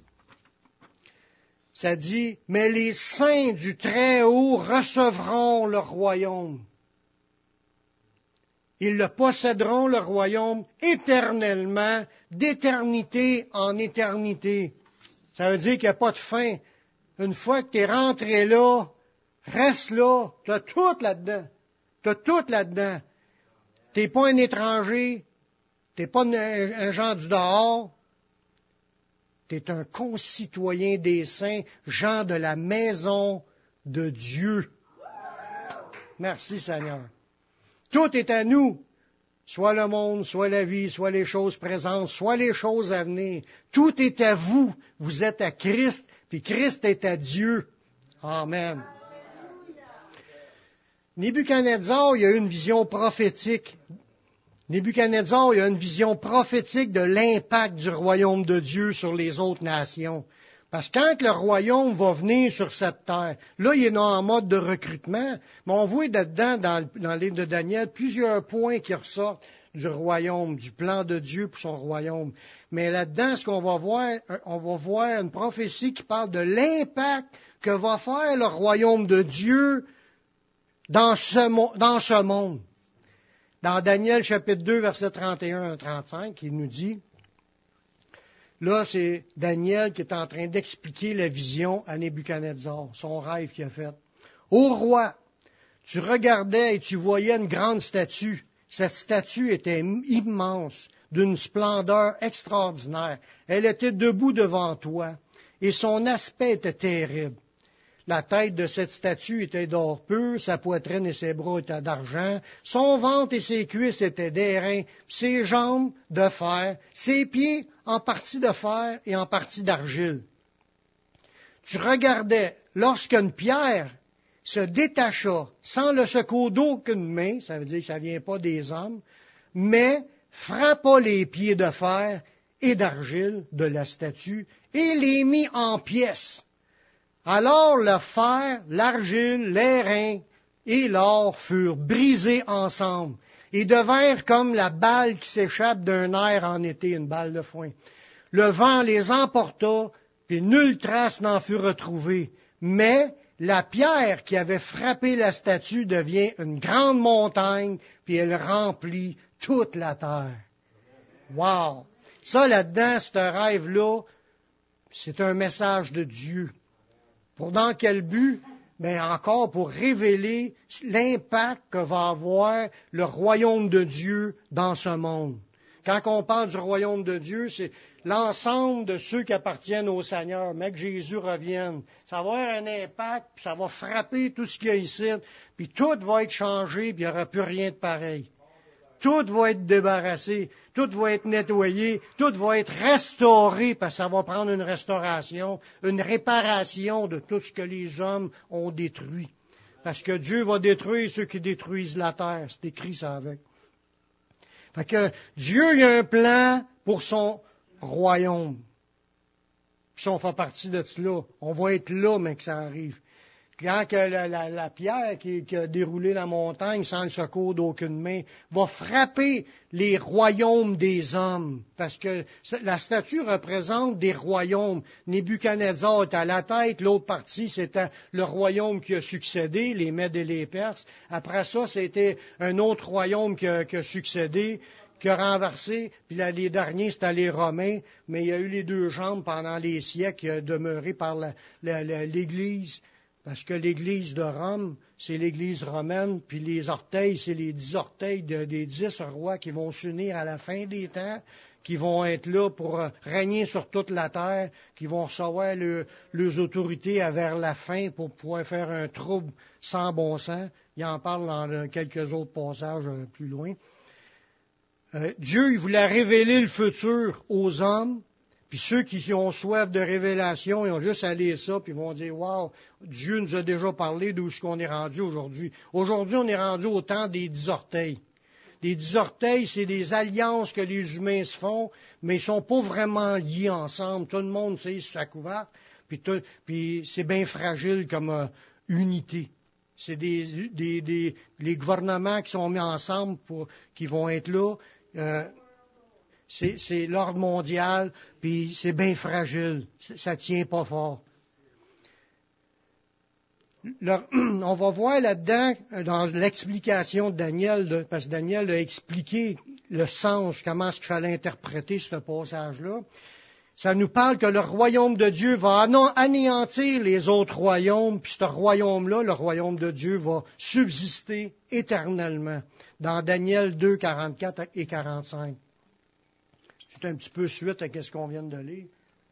ça dit, mais les saints du Très-Haut recevront le royaume. Ils le posséderont, le royaume, éternellement, d'éternité en éternité. Ça veut dire qu'il n'y a pas de fin. Une fois que tu es rentré là, reste là, tu as tout là-dedans. Tu as tout là-dedans. Tu n'es pas un étranger, tu n'es pas un, un gens du dehors, tu es un concitoyen des saints, gens de la maison de Dieu. Merci Seigneur. Tout est à nous. soit le monde, soit la vie, soit les choses présentes, soit les choses à venir. Tout est à vous. Vous êtes à Christ, puis Christ est à Dieu. Amen. Nebuchadnezzar, il a eu une vision prophétique. Nebuchadnezzar, il a une vision prophétique de l'impact du royaume de Dieu sur les autres nations. Parce que quand le royaume va venir sur cette terre, là, il est en mode de recrutement, mais on voit dedans, dans, dans le livre de Daniel, plusieurs points qui ressortent du royaume, du plan de Dieu pour son royaume. Mais là-dedans, ce qu'on va voir, on va voir une prophétie qui parle de l'impact que va faire le royaume de Dieu dans ce, dans ce monde. Dans Daniel chapitre deux, versets trente et un à trente-cinq, il nous dit, là, c'est Daniel qui est en train d'expliquer la vision à Nebuchadnezzar, son rêve qu'il a fait. Ô roi, tu regardais et tu voyais une grande statue. Cette statue était immense, d'une splendeur extraordinaire. Elle était debout devant toi, et son aspect était terrible. La tête de cette statue était d'or pur, sa poitrine et ses bras étaient d'argent, son ventre et ses cuisses étaient d'airain, ses jambes de fer, ses pieds en partie de fer et en partie d'argile. Tu regardais, lorsqu'une pierre se détacha sans le secours d'aucune main, ça veut dire que ça ne vient pas des hommes, mais frappa les pieds de fer et d'argile de la statue et les mit en pièces. Alors le fer, l'argile, l'airain et l'or furent brisés ensemble et devinrent comme la balle qui s'échappe d'un air en été, une balle de foin. Le vent les emporta, puis nulle trace n'en fut retrouvée. Mais la pierre qui avait frappé la statue devient une grande montagne, puis elle remplit toute la terre. Wow! Ça, là-dedans, ce rêve-là, c'est un message de Dieu. Pour dans quel but? Bien, encore pour révéler l'impact que va avoir le royaume de Dieu dans ce monde. Quand on parle du royaume de Dieu, c'est l'ensemble de ceux qui appartiennent au Seigneur, mais que Jésus revienne. Ça va avoir un impact, puis ça va frapper tout ce qu'il y a ici, puis tout va être changé, puis il n'y aura plus rien de pareil. Tout va être débarrassé, tout va être nettoyé, tout va être restauré, parce que ça va prendre une restauration, une réparation de tout ce que les hommes ont détruit. Parce que Dieu va détruire ceux qui détruisent la terre. C'est écrit ça avec. Fait que Dieu, il a un plan pour son royaume. Puis si on fait partie de cela, on va être là, mais que ça arrive. Quand que la, la, la pierre qui, qui a déroulé la montagne sans le secours d'aucune main va frapper les royaumes des hommes, parce que la statue représente des royaumes. Nebuchadnezzar est à la tête, l'autre partie c'était le royaume qui a succédé, les Mèdes et les Perses. Après ça, c'était un autre royaume qui a, qui a succédé, qui a renversé, puis là, les derniers, c'était les Romains, mais il y a eu les deux jambes pendant les siècles demeurés par la, la, la, l'Église. Parce que l'Église de Rome, c'est l'Église romaine, puis les orteils, c'est les dix orteils de, des dix rois qui vont s'unir à la fin des temps, qui vont être là pour régner sur toute la terre, qui vont recevoir le, leurs autorités vers la fin pour pouvoir faire un trouble sans bon sens. Il en parle dans quelques autres passages plus loin. Euh, Dieu, il voulait révéler le futur aux hommes. Puis ceux qui ont soif de révélation, ils ont juste à lire ça, puis ils vont dire, wow, Dieu nous a déjà parlé d'où est-ce qu'on est rendu aujourd'hui. Aujourd'hui, on est rendu au temps des dix orteils. Les dix orteils, c'est des alliances que les humains se font, mais ils sont pas vraiment liés ensemble. Tout le monde sait sur sa couverte, puis, tout, puis c'est bien fragile comme euh, unité. C'est des, des, des les gouvernements qui sont mis ensemble pour qui vont être là. Euh, C'est, c'est l'ordre mondial, puis c'est bien fragile. Ça ne tient pas fort. Le, on va voir là-dedans, dans l'explication de Daniel, de, parce que Daniel a expliqué le sens, comment est-ce qu'il fallait interpréter ce passage-là. Ça nous parle que le royaume de Dieu va anéantir les autres royaumes, puis ce royaume-là, le royaume de Dieu, va subsister éternellement. Dans Daniel deux, quarante-quatre et quarante-cinq. C'est un petit peu suite à ce qu'on vient de lire.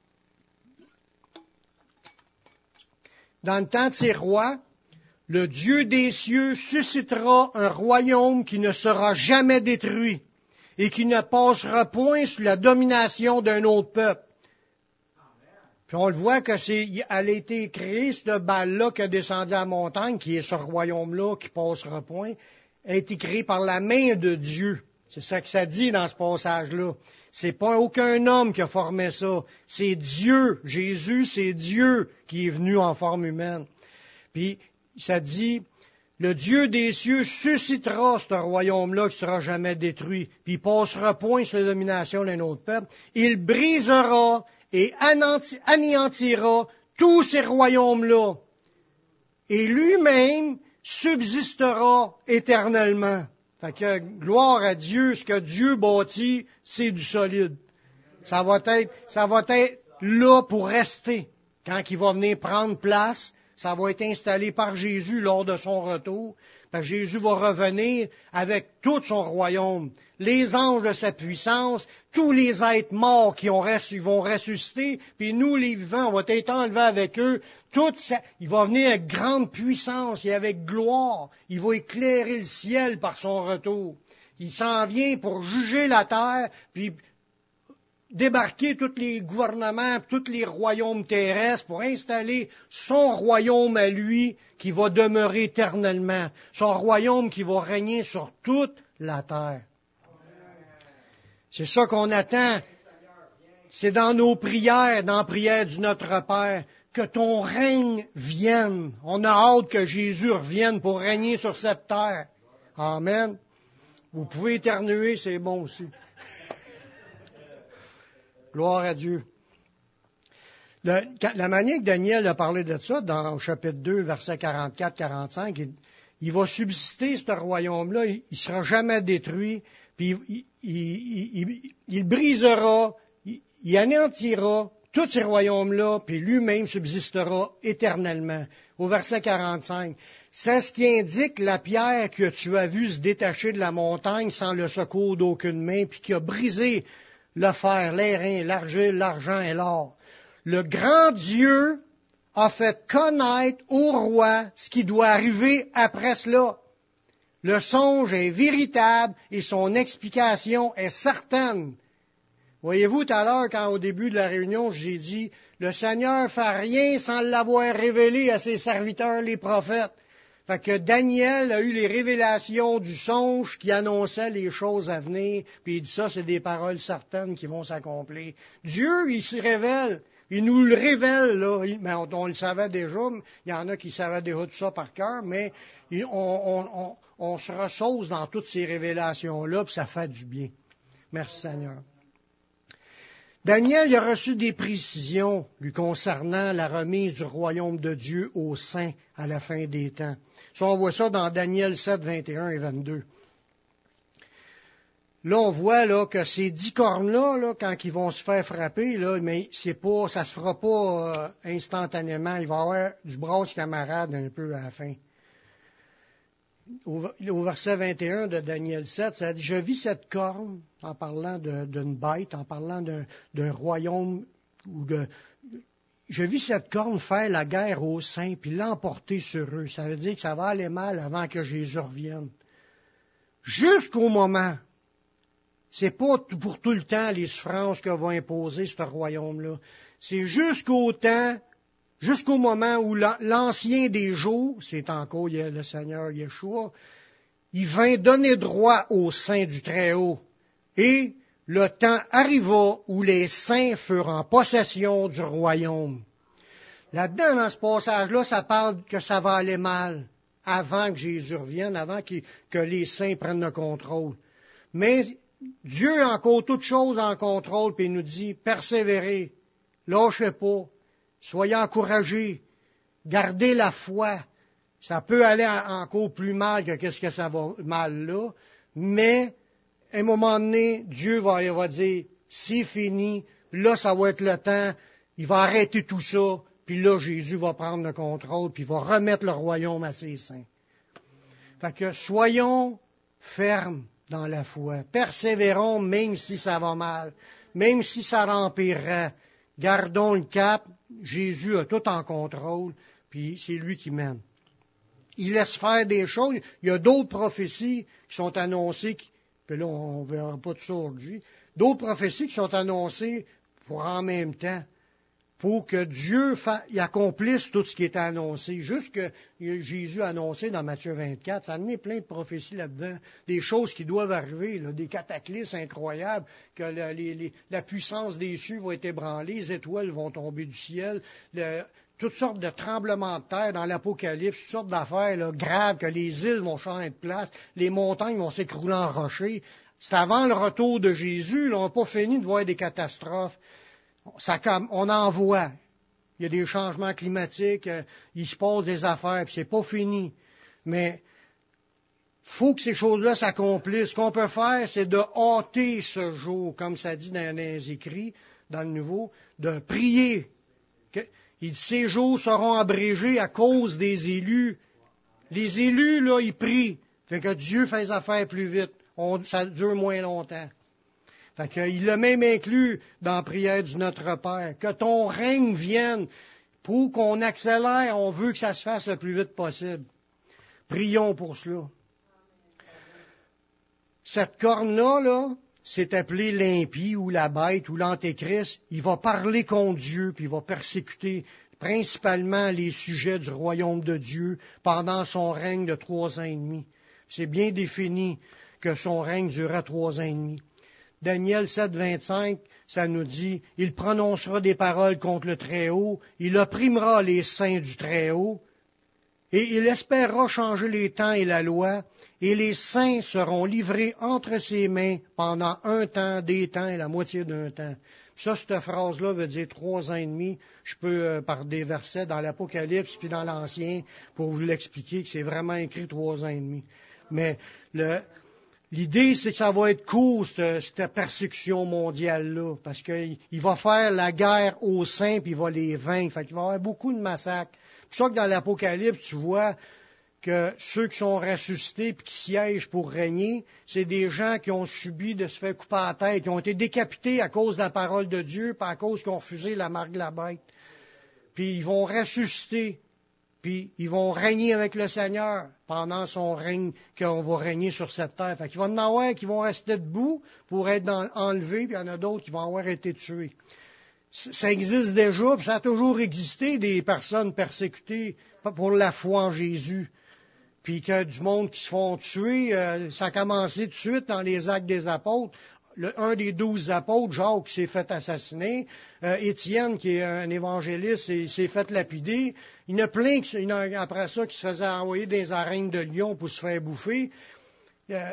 Dans le temps de ces rois, le Dieu des cieux suscitera un royaume qui ne sera jamais détruit. et qui ne passera point sous la domination d'un autre peuple. Puis on le voit que c'est, elle a été créée, cette balle-là qui a descendu à la montagne, qui est ce royaume-là, qui passera point, a été créée par la main de Dieu. C'est ça que ça dit dans ce passage-là. C'est pas aucun homme qui a formé ça. C'est Dieu. Jésus, c'est Dieu qui est venu en forme humaine. Puis, ça dit, le Dieu des cieux suscitera ce royaume-là qui ne sera jamais détruit. Puis, il passera point sur la domination d'un autre peuple. Il brisera et anéantira tous ces royaumes-là. Et lui-même subsistera éternellement. Fait que, gloire à Dieu, ce que Dieu bâtit, c'est du solide. Ça va être, ça va être là pour rester. Quand il va venir prendre place, ça va être installé par Jésus lors de son retour. Fait que Jésus va revenir avec tout son royaume. Les anges de sa puissance, tous les êtres morts qui ont ressu, vont ressusciter, puis nous, les vivants, on va être enlevés avec eux. Tout ça, il va venir avec grande puissance et avec gloire. Il va éclairer le ciel par son retour. Il s'en vient pour juger la terre, puis débarquer tous les gouvernements, tous les royaumes terrestres pour installer son royaume à lui qui va demeurer éternellement. Son royaume qui va régner sur toute la terre. C'est ça qu'on attend. C'est dans nos prières, dans la prière du Notre Père, que ton règne vienne. On a hâte que Jésus revienne pour régner sur cette terre. Amen. Vous pouvez éternuer, c'est bon aussi. Gloire à Dieu. Le, la manière que Daniel a parlé de ça, dans le chapitre deux, versets quarante-quatre quarante-cinq, il, il va subsister, ce royaume-là, il ne sera jamais détruit, puis il, il, il, il brisera, il, il anéantira tous ces royaumes-là, puis lui-même subsistera éternellement. Au verset quarante-cinq, c'est ce qui indique la pierre que tu as vue se détacher de la montagne sans le secours d'aucune main, puis qui a brisé le fer, l'airain, l'argile, l'argent et l'or. Le grand Dieu a fait connaître au roi ce qui doit arriver après cela. Le songe est véritable et son explication est certaine. Voyez-vous, tout à l'heure, quand au début de la réunion, j'ai dit, le Seigneur ne fait rien sans l'avoir révélé à ses serviteurs, les prophètes. Fait que Daniel a eu les révélations du songe qui annonçait les choses à venir, puis il dit ça, c'est des paroles certaines qui vont s'accomplir. Dieu, il se révèle. Il nous le révèle, là. Mais on, on le savait déjà. Il y en a qui savaient déjà tout ça par cœur, mais on, on, on, on se ressource dans toutes ces révélations-là, puis ça fait du bien. Merci Seigneur. Daniel il a reçu des précisions lui concernant la remise du royaume de Dieu aux saints à la fin des temps. Ça, on voit ça dans Daniel sept, vingt et un et vingt-deux. Là, on voit là, que ces dix cornes-là, là, quand ils vont se faire frapper, là, mais c'est pas, ça se fera pas euh, instantanément. Il va y avoir du brasse camarade un peu à la fin. Au, au verset vingt et un de Daniel sept, ça dit, je vis cette corne, en parlant de, d'une bête, en parlant d'un, d'un royaume, ou de, je vis cette corne faire la guerre aux saints, puis l'emporter sur eux. Ça veut dire que ça va aller mal avant que Jésus revienne. Jusqu'au moment, c'est pas pour tout le temps les souffrances que va imposer ce royaume-là. C'est jusqu'au temps, jusqu'au moment où l'ancien des jours, c'est encore le Seigneur Yeshua, il vint donner droit aux saints du Très-Haut. Et le temps arriva où les saints furent en possession du royaume. Là-dedans, dans ce passage-là, ça parle que ça va aller mal avant que Jésus revienne, avant que les saints prennent le contrôle. Mais Dieu a encore toutes choses en contrôle, puis il nous dit, persévérez, lâchez pas, soyez encouragés, gardez la foi. Ça peut aller encore plus mal que qu'est-ce que ça va mal là, mais à un moment donné, Dieu va, va dire, c'est fini, là ça va être le temps, il va arrêter tout ça, puis là Jésus va prendre le contrôle, puis il va remettre le royaume à ses saints. Fait que soyons fermes dans la foi. Persévérons même si ça va mal, même si ça empirerait. Gardons le cap. Jésus a tout en contrôle, puis c'est lui qui mène. Il laisse faire des choses. Il y a d'autres prophéties qui sont annoncées, puis là, on ne verra pas tout ça aujourd'hui. D'autres prophéties qui sont annoncées pour en même temps, pour que Dieu fa- y accomplisse tout ce qui est annoncé. Juste que Jésus a annoncé dans Matthieu vingt-quatre, ça en est plein de prophéties là-dedans, des choses qui doivent arriver, là, des cataclysmes incroyables, que la, les, les, la puissance des cieux va être ébranlée, les étoiles vont tomber du ciel, le, toutes sortes de tremblements de terre dans l'Apocalypse, toutes sortes d'affaires là, graves, que les îles vont changer de place, les montagnes vont s'écrouler en rochers. C'est avant le retour de Jésus, là, on n'a pas fini de voir des catastrophes. Ça, on en voit. Il y a des changements climatiques, euh, il se passe des affaires, puis c'est pas fini. Mais il faut que ces choses-là s'accomplissent. Ce qu'on peut faire, c'est de hâter ce jour, comme ça dit dans les écrits, dans le Nouveau, de prier. Que, il dit, ces jours seront abrégés à cause des élus. Les élus, là, ils prient. Fait que Dieu fait les affaires plus vite. On, ça dure moins longtemps. Fait que, il l'a même inclus dans la prière du Notre Père. Que ton règne vienne pour qu'on accélère. On veut que ça se fasse le plus vite possible. Prions pour cela. Cette corne-là, là, c'est appelé l'impie ou la bête ou l'antéchrist. Il va parler contre Dieu, puis il va persécuter principalement les sujets du royaume de Dieu pendant son règne de trois ans et demi. C'est bien défini que son règne durera trois ans et demi. Daniel sept, vingt-cinq, ça nous dit, « Il prononcera des paroles contre le Très-Haut, il opprimera les saints du Très-Haut, et il espérera changer les temps et la loi, et les saints seront livrés entre ses mains pendant un temps, des temps et la moitié d'un temps. » Ça, cette phrase-là veut dire trois ans et demi. Je peux, euh, par des versets dans l'Apocalypse puis dans l'Ancien, pour vous l'expliquer, que c'est vraiment écrit trois ans et demi. Mais le... L'idée, c'est que ça va être court, cette, cette persécution mondiale-là, parce qu'il va faire la guerre aux saints, puis il va les vaincre. Fait qu'il va y avoir beaucoup de massacres. C'est pour ça que dans l'Apocalypse, tu vois que ceux qui sont ressuscités puis qui siègent pour régner, c'est des gens qui ont subi de se faire couper la tête, qui ont été décapités à cause de la parole de Dieu, puis à cause qu'ils ont refusé la marque de la bête. Puis ils vont ressusciter. Puis ils vont régner avec le Seigneur pendant son règne qu'on va régner sur cette terre. Fait qu'il va y en avoir qui vont rester debout pour être dans, enlevés, puis il y en a d'autres qui vont avoir été tués. Ça existe déjà, puis ça a toujours existé, des personnes persécutées pour la foi en Jésus. Puis que du monde qui se font tuer, euh, ça a commencé tout de suite dans les actes des apôtres. Le, un des douze apôtres, Jacques, s'est fait assassiner. Euh, Étienne, qui est un évangéliste, s'est, s'est fait lapider. Il y en a plein, qui, il y en a, après ça, qui se faisaient envoyer des arènes de lions pour se faire bouffer. Euh,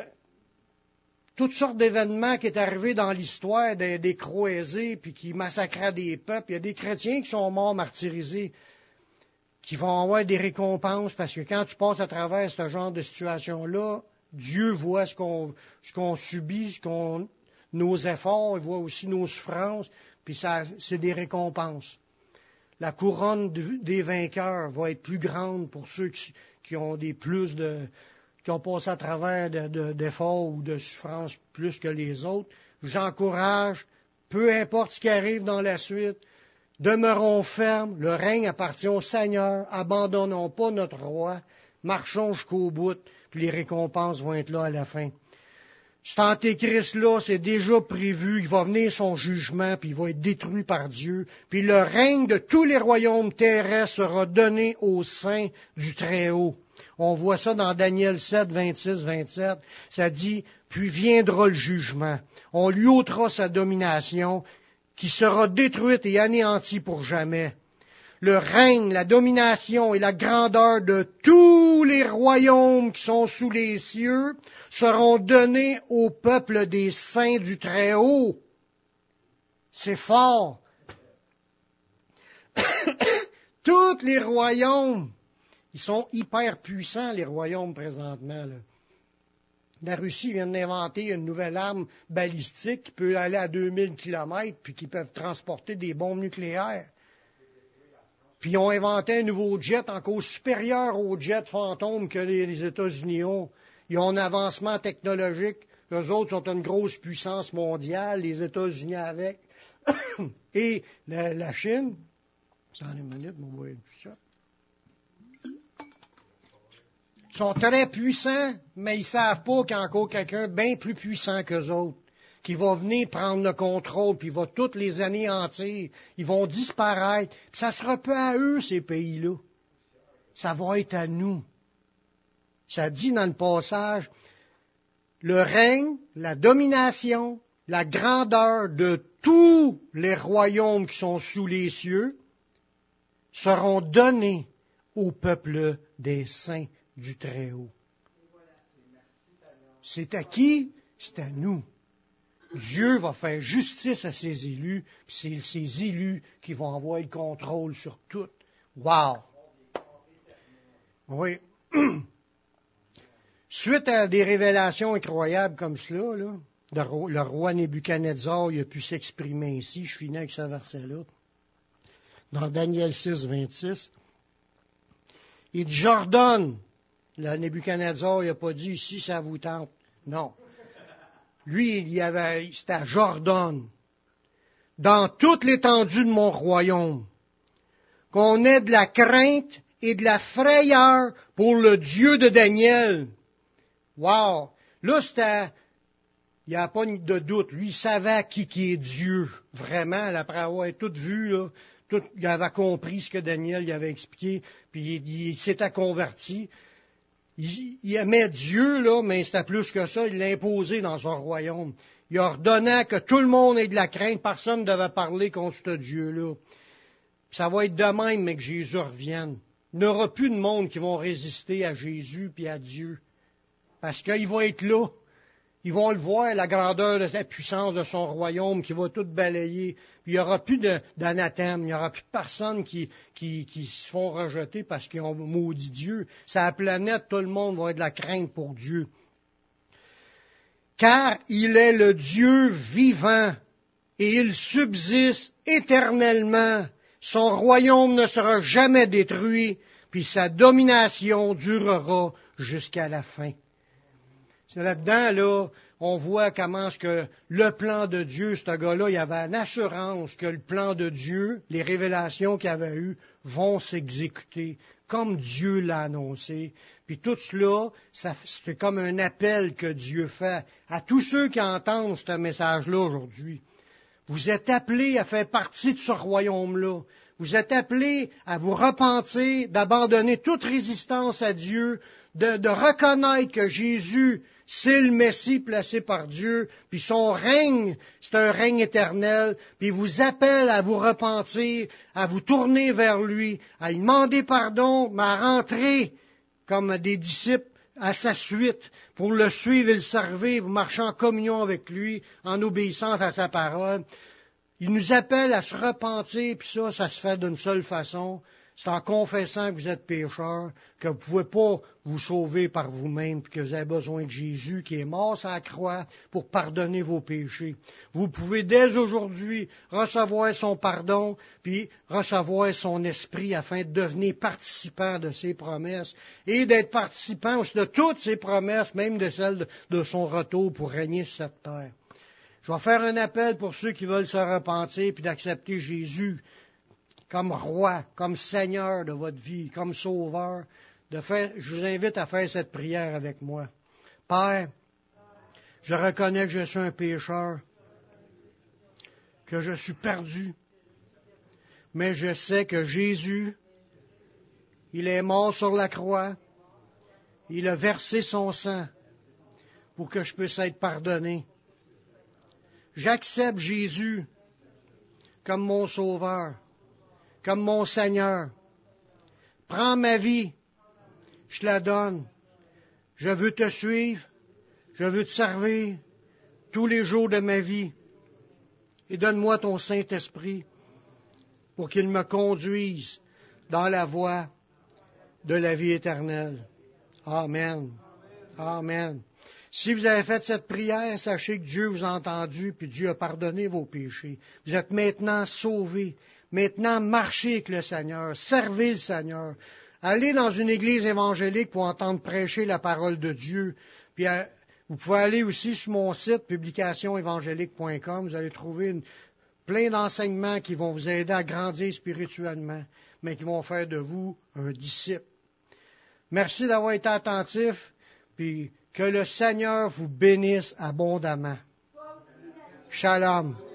toutes sortes d'événements qui est arrivés dans l'histoire, des, des croisés, puis qui massacraient des peuples. Il y a des chrétiens qui sont morts martyrisés, qui vont avoir des récompenses, parce que quand tu passes à travers ce genre de situation-là, Dieu voit ce qu'on, ce qu'on subit, ce qu'on, nos efforts, il voit aussi nos souffrances, puis ça, c'est des récompenses. La couronne de, des vainqueurs va être plus grande pour ceux qui, qui ont des plus de, qui ont passé à travers de, de, d'efforts ou de souffrances plus que les autres. J'encourage, peu importe ce qui arrive dans la suite, demeurons fermes, le règne appartient au Seigneur, abandonnons pas notre roi, marchons jusqu'au bout, puis les récompenses vont être là à la fin. Cet antéchrist-là, c'est déjà prévu, il va venir son jugement, puis il va être détruit par Dieu, puis le règne de tous les royaumes terrestres sera donné aux saints du Très-Haut. On voit ça dans Daniel sept, vingt-six, vingt-sept, ça dit, puis viendra le jugement, on lui ôtera sa domination, qui sera détruite et anéantie pour jamais. Le règne, la domination et la grandeur de tous les royaumes qui sont sous les cieux seront donnés au peuple des saints du Très-Haut. C'est fort. Tous les royaumes, ils sont hyper puissants, les royaumes présentement, là. La Russie vient d'inventer une nouvelle arme balistique qui peut aller à deux mille kilomètres puis qui peuvent transporter des bombes nucléaires. Puis ils ont inventé un nouveau jet encore supérieur au jet fantôme que les, les États-Unis ont. Ils ont un avancement technologique. Eux autres sont une grosse puissance mondiale, les États-Unis avec. Et la, la Chine, attendez une minute, on va voir tout ça. sont très puissants, mais ils ne savent pas qu'il y a encore quelqu'un bien plus puissant qu'eux autres, qui va venir prendre le contrôle, puis il va toutes les anéantir. Ils vont disparaître. Puis ça ne sera pas à eux, ces pays-là. Ça va être à nous. Ça dit dans le passage, le règne, la domination, la grandeur de tous les royaumes qui sont sous les cieux seront donnés au peuple des saints du Très-Haut. C'est à qui? C'est à nous. Dieu va faire justice à ses élus, puis c'est ces élus qui vont avoir le contrôle sur tout. Wow! Oui. Suite à des révélations incroyables comme cela, là, le roi Nebuchadnezzar il a pu s'exprimer ici. Je finis avec ce verset-là. Dans Daniel six, vingt-six. Il dit, j'ordonne. Le Nebuchadnezzar, il n'a pas dit ici, ça vous tente. Non. Lui, il y avait, c'était à j'ordonne. Dans toute l'étendue de mon royaume, qu'on ait de la crainte et de la frayeur pour le Dieu de Daniel. Wow! Là, c'était, il n'y a pas de doute. Lui, il savait qui, qui est Dieu, vraiment, après avoir tout vu, là. Tout, il avait compris ce que Daniel lui avait expliqué, puis il, il s'était converti. Il, il aimait Dieu, là, mais c'était plus que ça, il l'a imposé dans son royaume. Il ordonnait que tout le monde ait de la crainte, personne ne devait parler contre ce Dieu-là. Puis ça va être de même, mais que Jésus revienne. Il n'y aura plus de monde qui vont résister à Jésus puis à Dieu. Parce qu'ils vont être là. Ils vont le voir, la grandeur de la puissance de son royaume qui va tout balayer. Puis il n'y aura plus de, d'anathème, il n'y aura plus de personnes qui, qui, qui se font rejeter parce qu'ils ont maudit Dieu. Sur la planète, tout le monde va avoir de la crainte pour Dieu. Car il est le Dieu vivant et il subsiste éternellement. Son royaume ne sera jamais détruit, puis sa domination durera jusqu'à la fin. C'est là-dedans, là, on voit comment ce que le plan de Dieu, ce gars-là, il avait une assurance que le plan de Dieu, les révélations qu'il avait eues, vont s'exécuter, comme Dieu l'a annoncé. Puis tout cela, ça, c'est comme un appel que Dieu fait à tous ceux qui entendent ce message-là aujourd'hui. Vous êtes appelés à faire partie de ce royaume-là. Vous êtes appelés à vous repentir, d'abandonner toute résistance à Dieu, de, de reconnaître que Jésus, c'est le Messie placé par Dieu, puis son règne, c'est un règne éternel, puis il vous appelle à vous repentir, à vous tourner vers lui, à lui demander pardon, mais à rentrer comme des disciples à sa suite, pour le suivre et le servir, pour marcher en communion avec lui, en obéissance à sa parole. Il nous appelle à se repentir, puis ça, ça se fait d'une seule façon. C'est en confessant que vous êtes pécheurs, que vous ne pouvez pas vous sauver par vous-même, puis que vous avez besoin de Jésus qui est mort sur la croix pour pardonner vos péchés. Vous pouvez dès aujourd'hui recevoir son pardon, puis recevoir son esprit afin de devenir participant de ses promesses et d'être participant aussi de toutes ses promesses, même de celles de, de son retour pour régner sur cette terre. Je vais faire un appel pour ceux qui veulent se repentir puis d'accepter Jésus comme roi, comme Seigneur de votre vie, comme Sauveur. De faire, je vous invite à faire cette prière avec moi. Père, je reconnais que je suis un pécheur, que je suis perdu, mais je sais que Jésus, il est mort sur la croix, il a versé son sang pour que je puisse être pardonné. J'accepte Jésus comme mon Sauveur, comme mon Seigneur. Prends ma vie, je te la donne. Je veux te suivre, je veux te servir tous les jours de ma vie. Et donne-moi ton Saint-Esprit pour qu'il me conduise dans la voie de la vie éternelle. Amen. Amen. Si vous avez fait cette prière, sachez que Dieu vous a entendu, puis Dieu a pardonné vos péchés. Vous êtes maintenant sauvés. Maintenant, marchez avec le Seigneur. Servez le Seigneur. Allez dans une église évangélique pour entendre prêcher la parole de Dieu. Puis, euh, vous pouvez aller aussi sur mon site, publication évangélique point com. Vous allez trouver une, plein d'enseignements qui vont vous aider à grandir spirituellement, mais qui vont faire de vous un disciple. Merci d'avoir été attentif, puis que le Seigneur vous bénisse abondamment. Shalom.